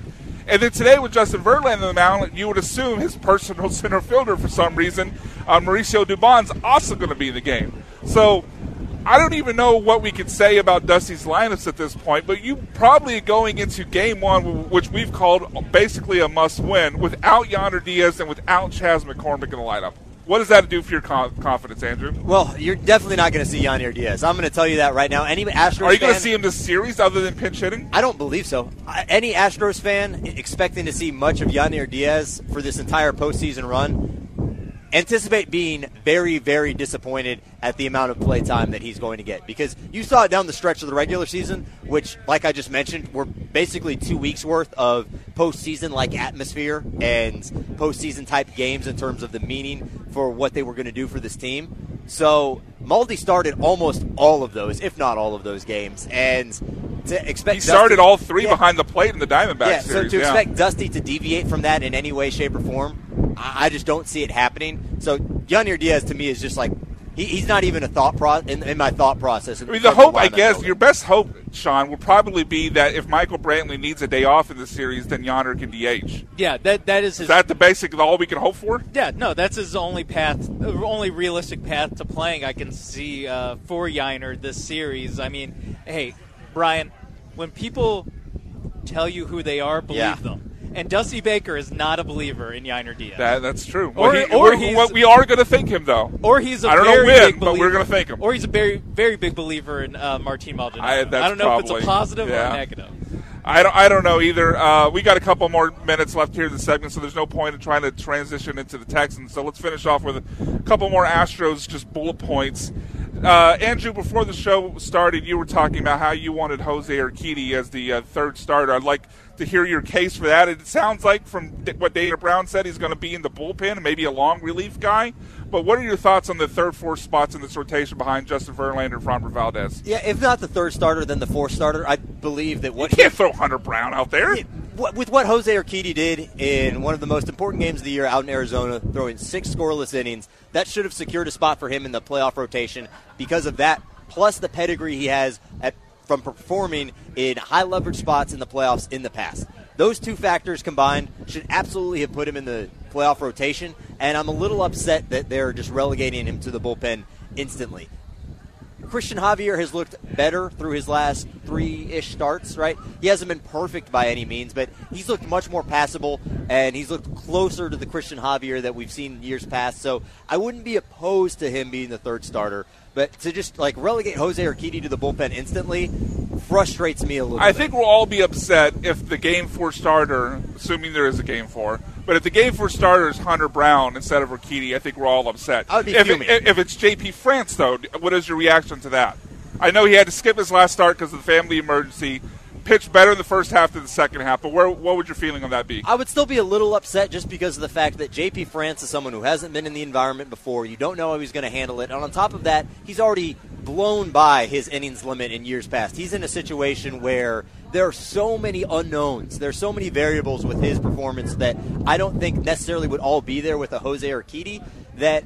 And then today with Justin Verlander on the mound, you would assume his personal center fielder for some reason, uh, Mauricio Dubon's also going to be in the game. So I don't even know what we could say about Dusty's lineups at this point, but you probably going into game one, which we've called basically a must-win, without Yainer Diaz and without Chas McCormick in the lineup. What does that do for your confidence, Andrew? Well, you're definitely not going to see Yainer Diaz. I'm going to tell you that right now. Any Astros Are you going to fan, see him this series other than pinch hitting? I don't believe so. Any Astros fan expecting to see much of Yainer Diaz for this entire postseason run, anticipate being very, very disappointed at the amount of play time that he's going to get. Because you saw it down the stretch of the regular season, which, like I just mentioned, were basically two weeks' worth of postseason-like atmosphere and postseason-type games in terms of the meaning for what they were going to do for this team. So Maldi started almost all of those, if not all of those games. And to expect He started Dusty, all three yeah, behind the plate in the Diamondbacks yeah, series. So to yeah. expect Dusty to deviate from that in any way, shape, or form, I, I just don't see it happening. So Yainer Diaz, to me, is just like, he, he's not even a thought pro- in, in my thought process. I mean, the hope, I guess, your best hope, Sean, would probably be that if Michael Brantley needs a day off in the series, then Yainer can D H. Yeah, that that is his. Is that the basic, all we can hope for? Yeah, no, that's his only path, only realistic path to playing I can see uh, for Yainer this series. I mean, hey, Brian, when people tell you who they are, believe Yeah. them. And Dusty Baker is not a believer in Yainer Diaz. That, that's true. Or, well, he, or we're, he's, well, we are going to thank him, though. Or he's a I don't very know when, big but believer, we're going to thank him. Or he's a very, very big believer in uh, Martin Maldonado. I, that's I don't know probably, if it's a positive yeah. or a negative. I don't, I don't know either. Uh, we got a couple more minutes left here in the segment, so there's no point in trying to transition into the Texans. So let's finish off with a couple more Astros, just bullet points. Uh, Andrew, before the show started, you were talking about how you wanted Jose Urquidy as the uh, third starter. I'd like to hear your case for that. It sounds like from what Dana Brown said, he's going to be in the bullpen and maybe a long relief guy. But what are your thoughts on the third, fourth spots in this rotation behind Justin Verlander and Framber Valdez? Yeah, if not the third starter, then the fourth starter. I believe that what you can't he, throw Hunter Brown out there. It, with what Jose Urquidy did in one of the most important games of the year out in Arizona, throwing six scoreless innings, that should have secured a spot for him in the playoff rotation because of that, plus the pedigree he has at, from performing in high-leverage spots in the playoffs in the past. Those two factors combined should absolutely have put him in the playoff rotation, and I'm a little upset that they're just relegating him to the bullpen instantly. Christian Javier has looked better through his last three-ish starts, right? He hasn't been perfect by any means, but he's looked much more passable, and he's looked closer to the Christian Javier that we've seen years past. So I wouldn't be opposed to him being the third starter, but to just like relegate Jose Urquidy to the bullpen instantly frustrates me a little I bit. think we'll all be upset if the game four starter, assuming there is a game four, but if the game four starter is Hunter Brown instead of Urquidy, I think we're all upset. I would be if, fuming. it, if it's J P France, though, what is your reaction to that? I know he had to skip his last start because of the family emergency. Pitched better in the first half than the second half, but where, what would your feeling on that be? I would still be a little upset just because of the fact that J P France is someone who hasn't been in the environment before. You don't know how he's going to handle it. And on top of that, he's already blown by his innings limit in years past. He's in a situation where there are so many unknowns. There are so many variables with his performance that I don't think necessarily would all be there with a Jose Urquidy. That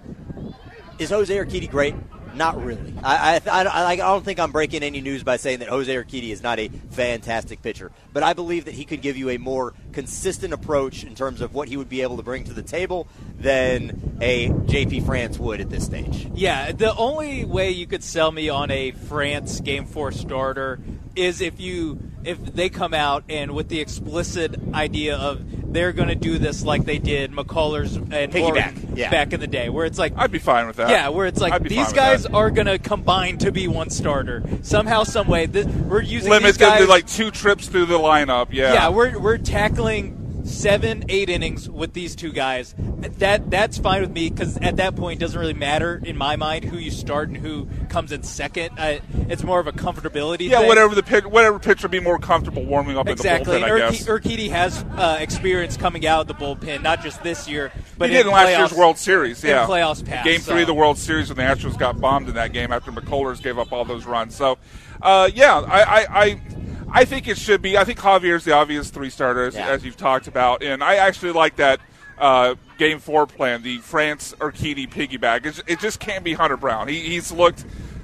is Jose Urquidy great? Not really. I, I, I, I don't think I'm breaking any news by saying that Jose Urquidy is not a fantastic pitcher. But I believe that he could give you a more consistent approach in terms of what he would be able to bring to the table than a J P France would at this stage. Yeah, the only way you could sell me on a France Game four starter is if you if they come out and with the explicit idea of they're going to do this like they did McCullers and Morgan yeah. back in the day, where it's like I'd be fine with that. Yeah, where it's like these guys that. are going to combine to be one starter somehow, some way. This, we're using limit these guys them to like two trips through the lineup. Yeah, yeah, we're we're tackling seven, eight innings with these two guys. That that's fine with me because at that point it doesn't really matter in my mind who you start and who comes in second. I, it's more of a comfortability. Yeah, thing. whatever the pitch, whatever pitcher be more comfortable warming up exactly. in the bullpen. I guess Urquidy has uh, experience coming out of the bullpen, not just this year, but he did in last playoffs, year's World Series. Yeah, in playoffs past. Game so. three of the World Series when the Astros got bombed in that game after McCullers gave up all those runs. So, uh, yeah, I. I, I I think it should be. I think Javier's the obvious three starter, as, yeah. as you've talked about, and I actually like that uh, Game Four plan, the France Urquidy piggyback. It's, it just can't be Hunter Brown. He, he's looked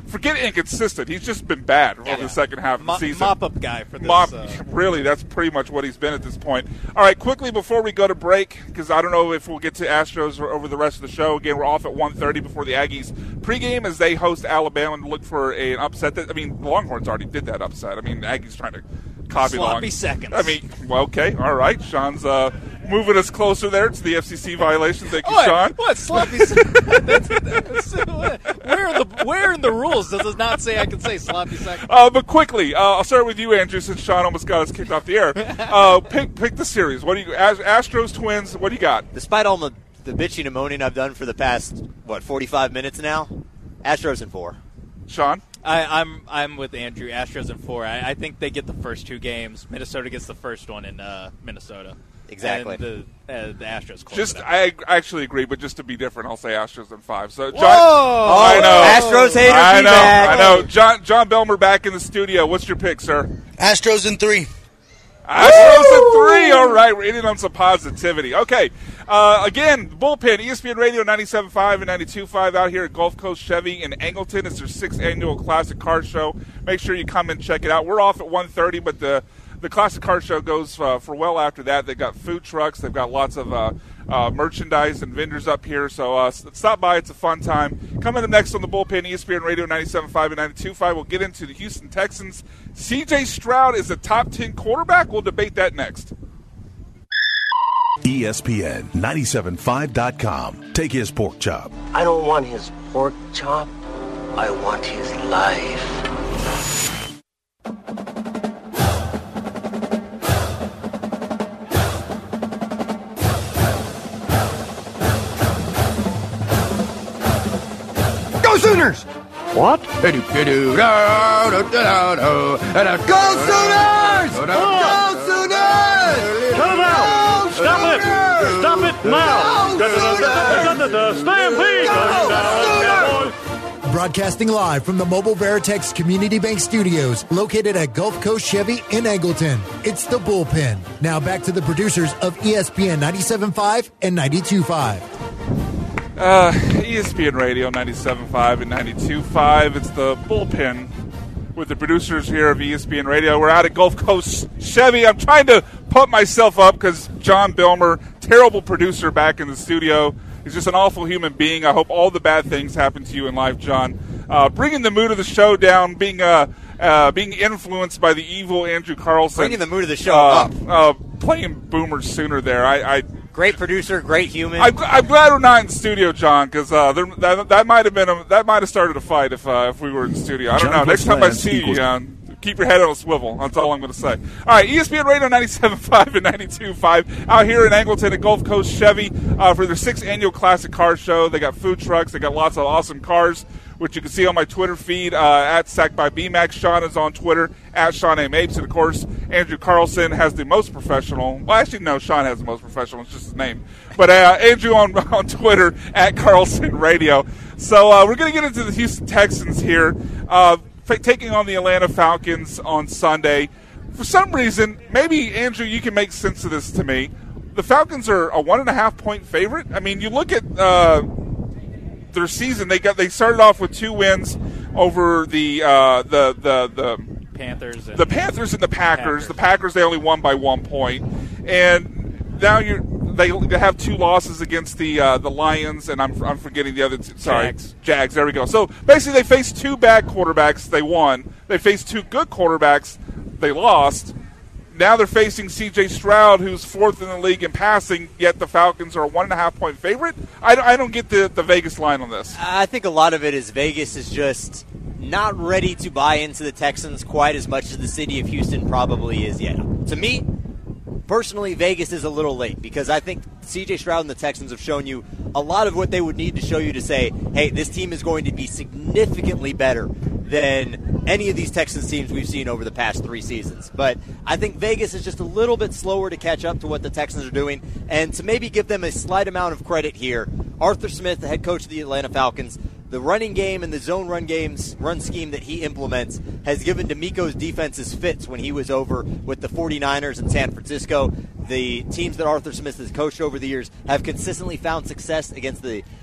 forget inconsistent. He's just been bad over yeah. the second half of Mo- the season. Mop-up guy for this. Mop, uh, really, that's pretty much what he's been at this point. All right, quickly before we go to break, because I don't know if we'll get to Astros over the rest of the show. Again, we're off at one thirty before the Aggies pregame as they host Alabama and look for a, an upset. That, I mean, the Longhorns already did that upset. I mean, the Aggies trying to copy sloppy Long. seconds. I mean, well, okay, all right. Sean's uh, moving us closer there to the F C C violation. Thank you, what? Sean. What sloppy seconds? that's, that's, where in the where in the rules does it not say I can say sloppy seconds? Uh, but quickly, uh, I'll start with you, Andrew, since Sean almost got us kicked off the air. Uh, pick pick the series. What do you Astros Twins? What do you got? Despite all the the bitching and moaning I've done for the past what forty-five minutes now, Astros in four. Sean? I, I'm I'm with Andrew. Astros in four. I, I think they get the first two games. Minnesota gets the first one in uh, Minnesota. Exactly. And the, uh, the Astros close Just it out. I actually agree, but just to be different, I'll say Astros in five. So, John, Whoa! I know Astros haters I be know, back. I know. John John Belmer back in the studio. What's your pick, sir? Astros in three. Astros in three. All right, we're ending on some positivity. Okay. Uh, again, Bullpen, E S P N Radio ninety-seven point five and ninety-two point five out here at Gulf Coast Chevy in Angleton. It's their sixth annual Classic Car Show. Make sure you come and check it out. We're off at one thirty, but the the Classic Car Show goes uh, for well after that. They've got food trucks. They've got lots of uh, uh, merchandise and vendors up here. So uh, stop by. It's a fun time. Coming up next on the Bullpen, E S P N Radio ninety-seven point five and ninety-two point five, we'll get into the Houston Texans. C J Stroud is a top ten quarterback. We'll debate that next. E S P N ninety-seven point five dot com. Take his pork chop. I don't want his pork chop. I want his life. Go Sooners! What? Go Sooners! Go Sooners! Cut it out! Stop it! Stop it now! Stampede! Broadcasting live from the Mobile Veritex Community Bank Studios, located at Gulf Coast Chevy in Angleton. It's the Bullpen. Now back to the producers of E S P N ninety-seven point five and ninety-two point five. Uh, E S P N Radio ninety-seven point five and ninety-two point five. It's the Bullpen with the producers here of E S P N Radio. We're out at Gulf Coast Chevy. I'm trying to pump myself up because John Belmer, terrible producer back in the studio. He's just an awful human being. I hope all the bad things happen to you in life, John. Uh, bringing the mood of the show down, being uh, uh, being influenced by the evil Andrew Carlson. Bringing the mood of the show uh, up. Uh, playing Boomer Sooner there. I, I Great producer, great human. I'm, I'm glad we're not in the studio, John, because uh, that, that might have been a, that might have started a fight if uh, if we were in the studio. I don't John know. Next time I Lance see equals- you, uh, keep your head on a swivel. That's all I'm going to say. All right, E S P N Radio ninety-seven point five and ninety-two point five out here in Angleton at Gulf Coast Chevy uh, for their sixth annual Classic Car Show. They got food trucks. They got lots of awesome cars, which you can see on my Twitter feed uh, at Sack by B Max. Sean is on Twitter at Sean A. Mapes. And, of course, Andrew Carlson has the most professional. Well, actually, no, Sean has the most professional. It's just his name. But uh, Andrew on, on Twitter at Carlson Radio. So uh, we're going to get into the Houston Texans here, uh, f- taking on the Atlanta Falcons on Sunday. For some reason, maybe, Andrew, you can make sense of this to me. The Falcons are a one-and-a-half point favorite. I mean, you look at uh, their season. They got they started off with two wins over the uh, the the the Panthers. And the Panthers and the Packers. Packers. The Packers they only won by one point, and now you're they, they have two losses against the uh, the Lions, and I'm I'm forgetting the other two. Sorry, Jags. Jags. There we go. So basically, they faced two bad quarterbacks. They won. They faced two good quarterbacks. They lost. Now they're facing C J Stroud, who's fourth in the league in passing, yet the Falcons are a one-and-a-half point favorite. I, I don't get the, the Vegas line on this. I think a lot of it is Vegas is just not ready to buy into the Texans quite as much as the city of Houston probably is yet. To me, personally, Vegas is a little late because I think C J Stroud and the Texans have shown you a lot of what they would need to show you to say, hey, this team is going to be significantly better than any of these Texans teams we've seen over the past three seasons. But I think Vegas is just a little bit slower to catch up to what the Texans are doing. And to maybe give them a slight amount of credit here, Arthur Smith, the head coach of the Atlanta Falcons, the running game and the zone run games, run scheme that he implements has given DeMeco's defenses fits when he was over with the 49ers in San Francisco. The teams that Arthur Smith has coached over the years have consistently found success against the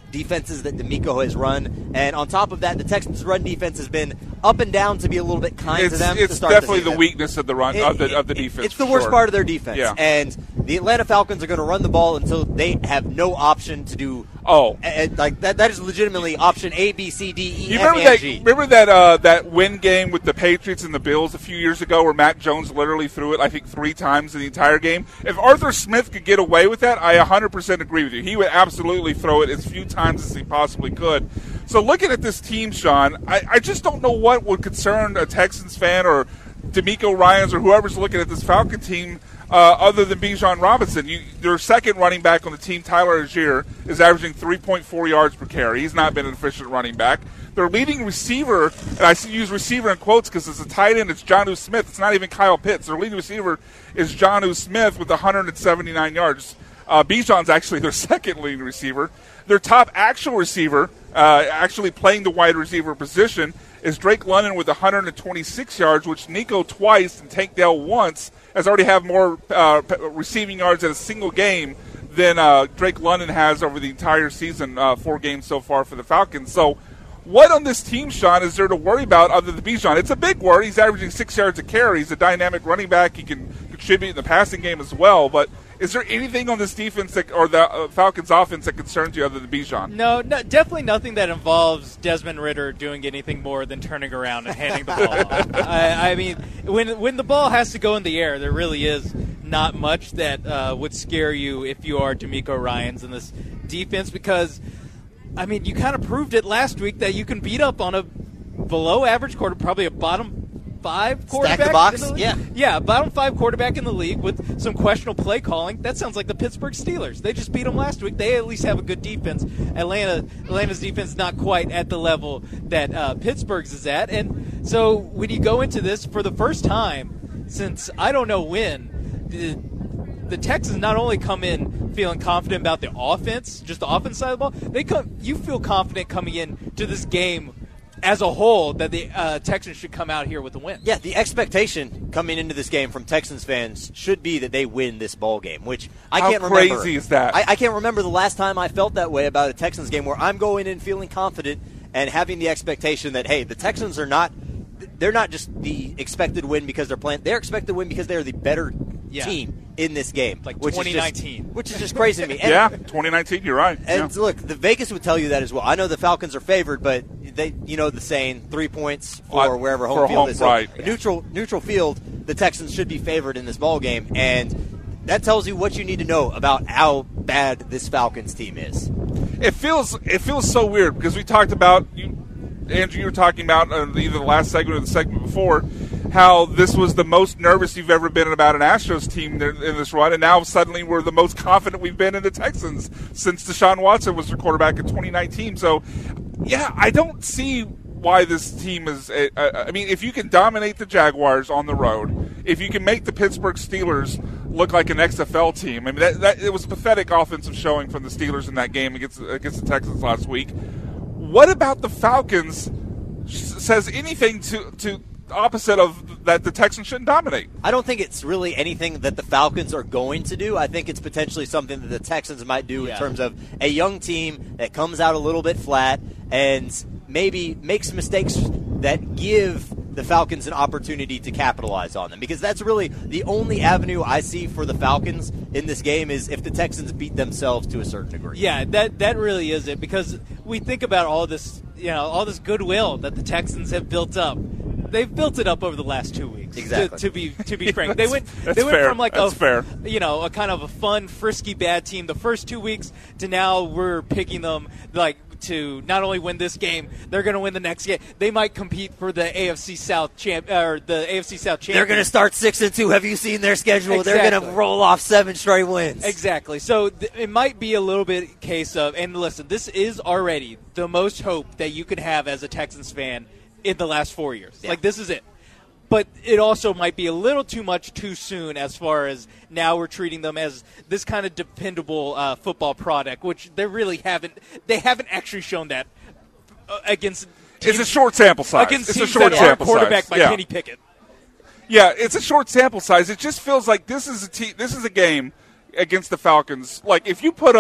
defenses that D'Amico has run. And on top of that, the Texans' run defense has been up and down to be a little bit kind it's, to them. It's to start definitely the, the weakness of the run it, of the it, of the defense. It's the worst sure. part of their defense. Yeah. And the Atlanta Falcons are going to run the ball until they have no option to do. Oh, uh, like that. That is legitimately option A, B, C, D, E, you F, remember and that, G. Remember that uh, that win game with the Patriots and the Bills a few years ago, where Mac Jones literally threw it, I think, three times in the entire game. If Arthur Smith could get away with that, I one hundred percent agree with you. He would absolutely throw it as few times as he possibly could. So looking at this team, Sean, I, I just don't know what would concern a Texans fan or D'Amico Ryans or whoever's looking at this Falcon team uh, other than Bijan Robinson. You, their second running back on the team, Tyler Algier, is averaging three point four yards per carry. He's not been an efficient running back. Their leading receiver, and I use receiver in quotes because it's a tight end, it's Jonnu Smith. It's not even Kyle Pitts. Their leading receiver is Jonnu Smith with one hundred seventy-nine yards. Uh, Bijan's actually their second leading receiver. Their top actual receiver, uh, actually playing the wide receiver position, is Drake London with one hundred twenty-six yards, which Nico twice and Tank Dell once has already have more uh, receiving yards in a single game than uh, Drake London has over the entire season, uh, four games so far for the Falcons. So what on this team, Sean, is there to worry about other than Bijan? It's a big worry. He's averaging six yards a carry. He's a dynamic running back. He can contribute in the passing game as well. But is there anything on this defense that, or the uh, Falcons offense that concerns you other than Bijan? No, no, definitely nothing that involves Desmond Ridder doing anything more than turning around and handing the ball off. I, I mean, when when the ball has to go in the air, there really is not much that uh, would scare you if you are D'Amico Ryans in this defense because, I mean, you kind of proved it last week that you can beat up on a below-average quarter, probably a bottom five quarterback. Stack the box, in the yeah. Yeah, bottom five quarterback in the league with some questionable play calling. That sounds like the Pittsburgh Steelers. They just beat them last week. They at least have a good defense. Atlanta, Atlanta's defense is not quite at the level that uh, Pittsburgh's is at. And so when you go into this for the first time since I don't know when, the, the Texans not only come in feeling confident about the offense, just the offense side of the ball, they come. You feel confident coming in to this game as a whole that the uh, Texans should come out here with a win. Yeah, the expectation coming into this game from Texans fans should be that they win this ball game, which I How can't remember. How crazy is that? I, I can't remember the last time I felt that way about a Texans game where I'm going in feeling confident and having the expectation that, hey, the Texans are not they're not just the expected win because they're playing. They're expected to win because they're the better yeah. team in this game. Like which twenty nineteen. Is just, which is just crazy to me. And, yeah, twenty nineteen, you're right. And yeah. look, the Vegas would tell you that as well. I know the Falcons are favored, but they, you know the saying, three points for uh, wherever home for field home, is. So right. neutral, neutral field, the Texans should be favored in this ball game, and that tells you what you need to know about how bad this Falcons team is. It feels it feels so weird because we talked about you, Andrew. You were talking about uh, either the last segment or the segment before how this was the most nervous you've ever been about an Astros team in this run, and now suddenly we're the most confident we've been in the Texans since Deshaun Watson was their quarterback in twenty nineteen. So, yeah, I don't see why this team is uh, – I mean, if you can dominate the Jaguars on the road, if you can make the Pittsburgh Steelers look like an X F L team – I mean, that, that, it was a pathetic offensive showing from the Steelers in that game against, against the Texans last week. What about the Falcons says anything to, to opposite of that the Texans shouldn't dominate? I don't think it's really anything that the Falcons are going to do. I think it's potentially something that the Texans might do yeah. in terms of a young team that comes out a little bit flat and maybe makes mistakes that give the Falcons an opportunity to capitalize on them, because that's really the only avenue I see for the Falcons in this game is if the Texans beat themselves to a certain degree. Yeah, that that really is it, because we think about all this, you know, all this goodwill that the Texans have built up. They've built it up over the last two weeks. Exactly. To, to be to be frank, they went that's they went fair. from like that's a fair. you know a kind of a fun, frisky, bad team the first two weeks to now we're picking them like to not only win this game, they're going to win the next game. They might compete for the A F C South champ or the A F C South champion. They're going to start six and two. Have you seen their schedule? Exactly. They're going to roll off seven straight wins. Exactly. So th- it might be a little bit case of, and listen, this is already the most hope that you could have as a Texans fan in the last four years. Yeah. Like, this is it. But it also might be a little too much too soon as far as now we're treating them as this kind of dependable uh, football product, which they really haven't. They haven't actually shown that uh, against. Teams, it's a short sample size. Against it's teams a short that sample are quarterbacked size. by yeah. Kenny Pickett. Yeah, it's a short sample size. It just feels like this is a te- this is a game against the Falcons. Like if you put up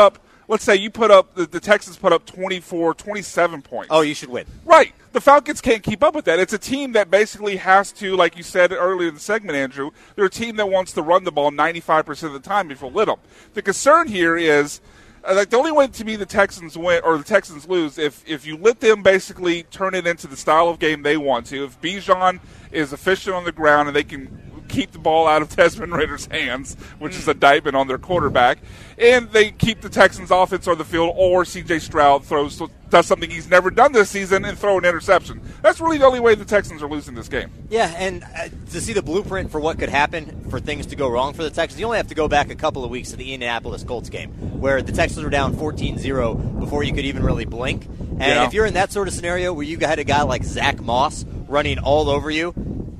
let's say you put up, the, the Texans put up twenty-four, twenty-seven points. Oh, you should win. Right. The Falcons can't keep up with that. It's a team that basically has to, like you said earlier in the segment, Andrew, they're a team that wants to run the ball ninety-five percent of the time if you let them. The concern here is, uh, like the only way to me the Texans win or the Texans lose if if you let them basically turn it into the style of game they want to. If Bijan is efficient on the ground and they can keep the ball out of Desmond Ridder's hands, which is indictment on their quarterback, and they keep the Texans' offense on the field, or C J Stroud throws does something he's never done this season and throw an interception. That's really the only way the Texans are losing this game. Yeah, and uh, to see the blueprint for what could happen for things to go wrong for the Texans, you only have to go back a couple of weeks to the Indianapolis Colts game, where the Texans were down fourteen zero before you could even really blink. And yeah. if you're in that sort of scenario where you had a guy like Zach Moss running all over you,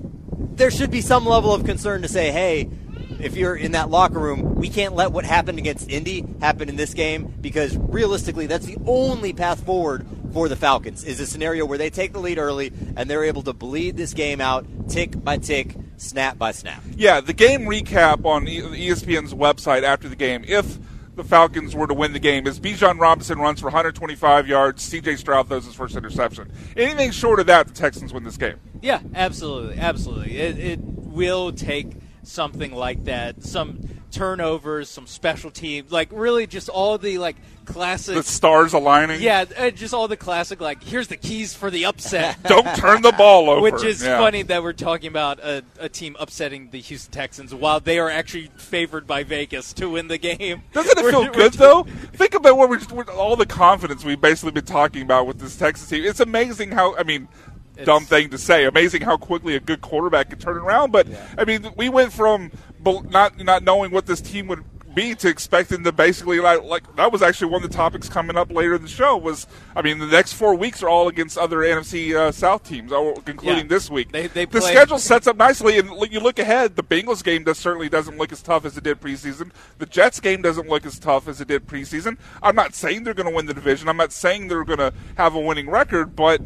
there should be some level of concern to say, hey, if you're in that locker room, we can't let what happened against Indy happen in this game, because realistically that's the only path forward for the Falcons, is a scenario where they take the lead early and they're able to bleed this game out tick by tick, snap by snap. Yeah, the game recap on E S P N's website after the game, if the Falcons were to win the game, is Bijan Robinson runs for one hundred twenty-five yards, C J Stroud throws his first interception. Anything short of that, the Texans win this game. Yeah, absolutely, absolutely. It, it will take something like that, some turnovers, some special teams, like really just all the like classic. The stars aligning. Yeah, uh, just all the classic, like, here's the keys for the upset. Don't turn the ball over. Which is yeah. funny that we're talking about a, a team upsetting the Houston Texans while they are actually favored by Vegas to win the game. Doesn't it feel good, though? Think about what we're, we're, all the confidence we've basically been talking about with this Texas team. It's amazing how, I mean, It's, dumb thing to say. Amazing how quickly a good quarterback can turn it around. But, yeah. I mean, we went from not not knowing what this team would be to expecting to basically, like, like that was actually one of the topics coming up later in the show was, I mean, the next four weeks are all against other N F C uh, South teams, including yeah. this week. They, they the play. schedule sets up nicely, and you look ahead, the Bengals game does certainly doesn't look as tough as it did preseason. The Jets game doesn't look as tough as it did preseason. I'm not saying they're going to win the division. I'm not saying they're going to have a winning record, but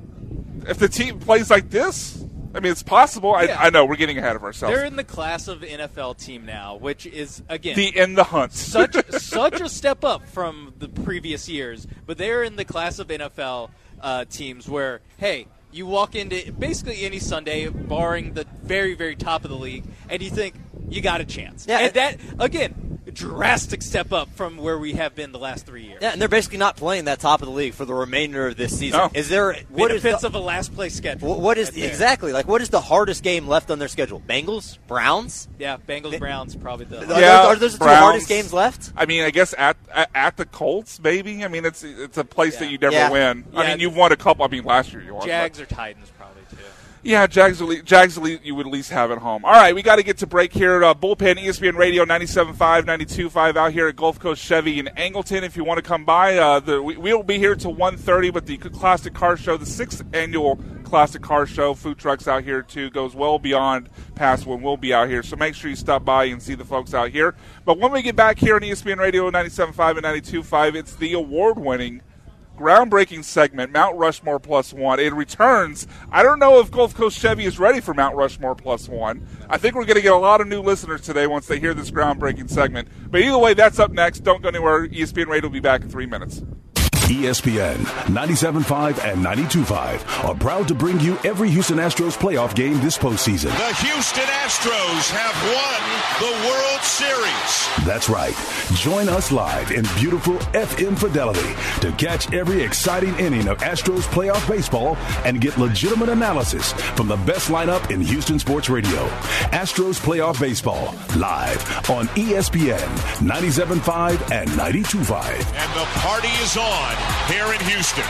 if the team plays like this, I mean, it's possible. Yeah. I, I know we're getting ahead of ourselves. They're in the class of N F L team now, which is, again, the in the hunt. such such a step up from the previous years. But they're in the class of N F L uh, teams where, hey, you walk into basically any Sunday, barring the very, very top of the league, and you think you got a chance. Yeah, and that, again, drastic step up from where we have been the last three years. Yeah, and they're basically not playing that top of the league for the remainder of this season. No. Is there what benefits is the, of a last place schedule? What is the, exactly like? What is the hardest game left on their schedule? Bengals, Browns. Yeah, Bengals, Browns, probably the. Are yeah, those, are those the two Browns, hardest games left? I mean, I guess at at, at the Colts, maybe. I mean, it's it's a place yeah. that you never yeah. win. Yeah, I mean, you've won a couple. I mean, last year you won. Jags but. or Titans, probably too. Yeah, Jags, Jags you would at least have at home. All right, we got to get to break here. Uh, Bullpen, E S P N Radio, ninety-seven point five, ninety-two point five out here at Gulf Coast Chevy in Angleton. If you want to come by, uh, the, we, we'll be here till one thirty with the Classic Car Show, the sixth annual Classic Car Show. Food trucks out here, too. Goes well beyond past when we'll be out here. So make sure you stop by and see the folks out here. But when we get back here on E S P N Radio, ninety-seven point five and ninety-two point five, it's the award-winning groundbreaking segment, Mount Rushmore Plus One. It returns. I don't know if Gulf Coast Chevy is ready for Mount Rushmore Plus One. I think we're going to get a lot of new listeners today once they hear this groundbreaking segment. But either way, that's up next. Don't go anywhere. E S P N Radio will be back in three minutes. E S P N ninety-seven point five and ninety-two point five are proud to bring you every Houston Astros playoff game this postseason. The Houston Astros have won the World Series. That's right. Join us live in beautiful F M fidelity to catch every exciting inning of Astros playoff baseball and get legitimate analysis from the best lineup in Houston sports radio. Astros playoff baseball live on E S P N ninety-seven point five and ninety-two point five. And the party is on here in Houston.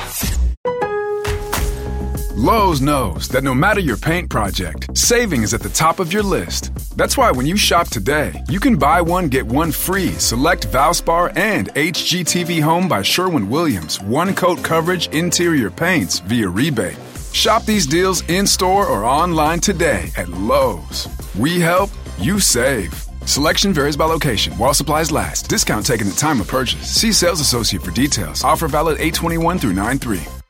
Lowe's knows that no matter your paint project, saving is at the top of your list. That's why when you shop today, you can buy one, get one free. Select Valspar and H G T V Home by Sherwin-Williams. One coat coverage interior paints via rebate. Shop these deals in-store or online today at Lowe's. We help, you save. Selection varies by location. While supplies last. Discount taken at time of purchase. See sales associate for details. Offer valid eight twenty-one through nine three.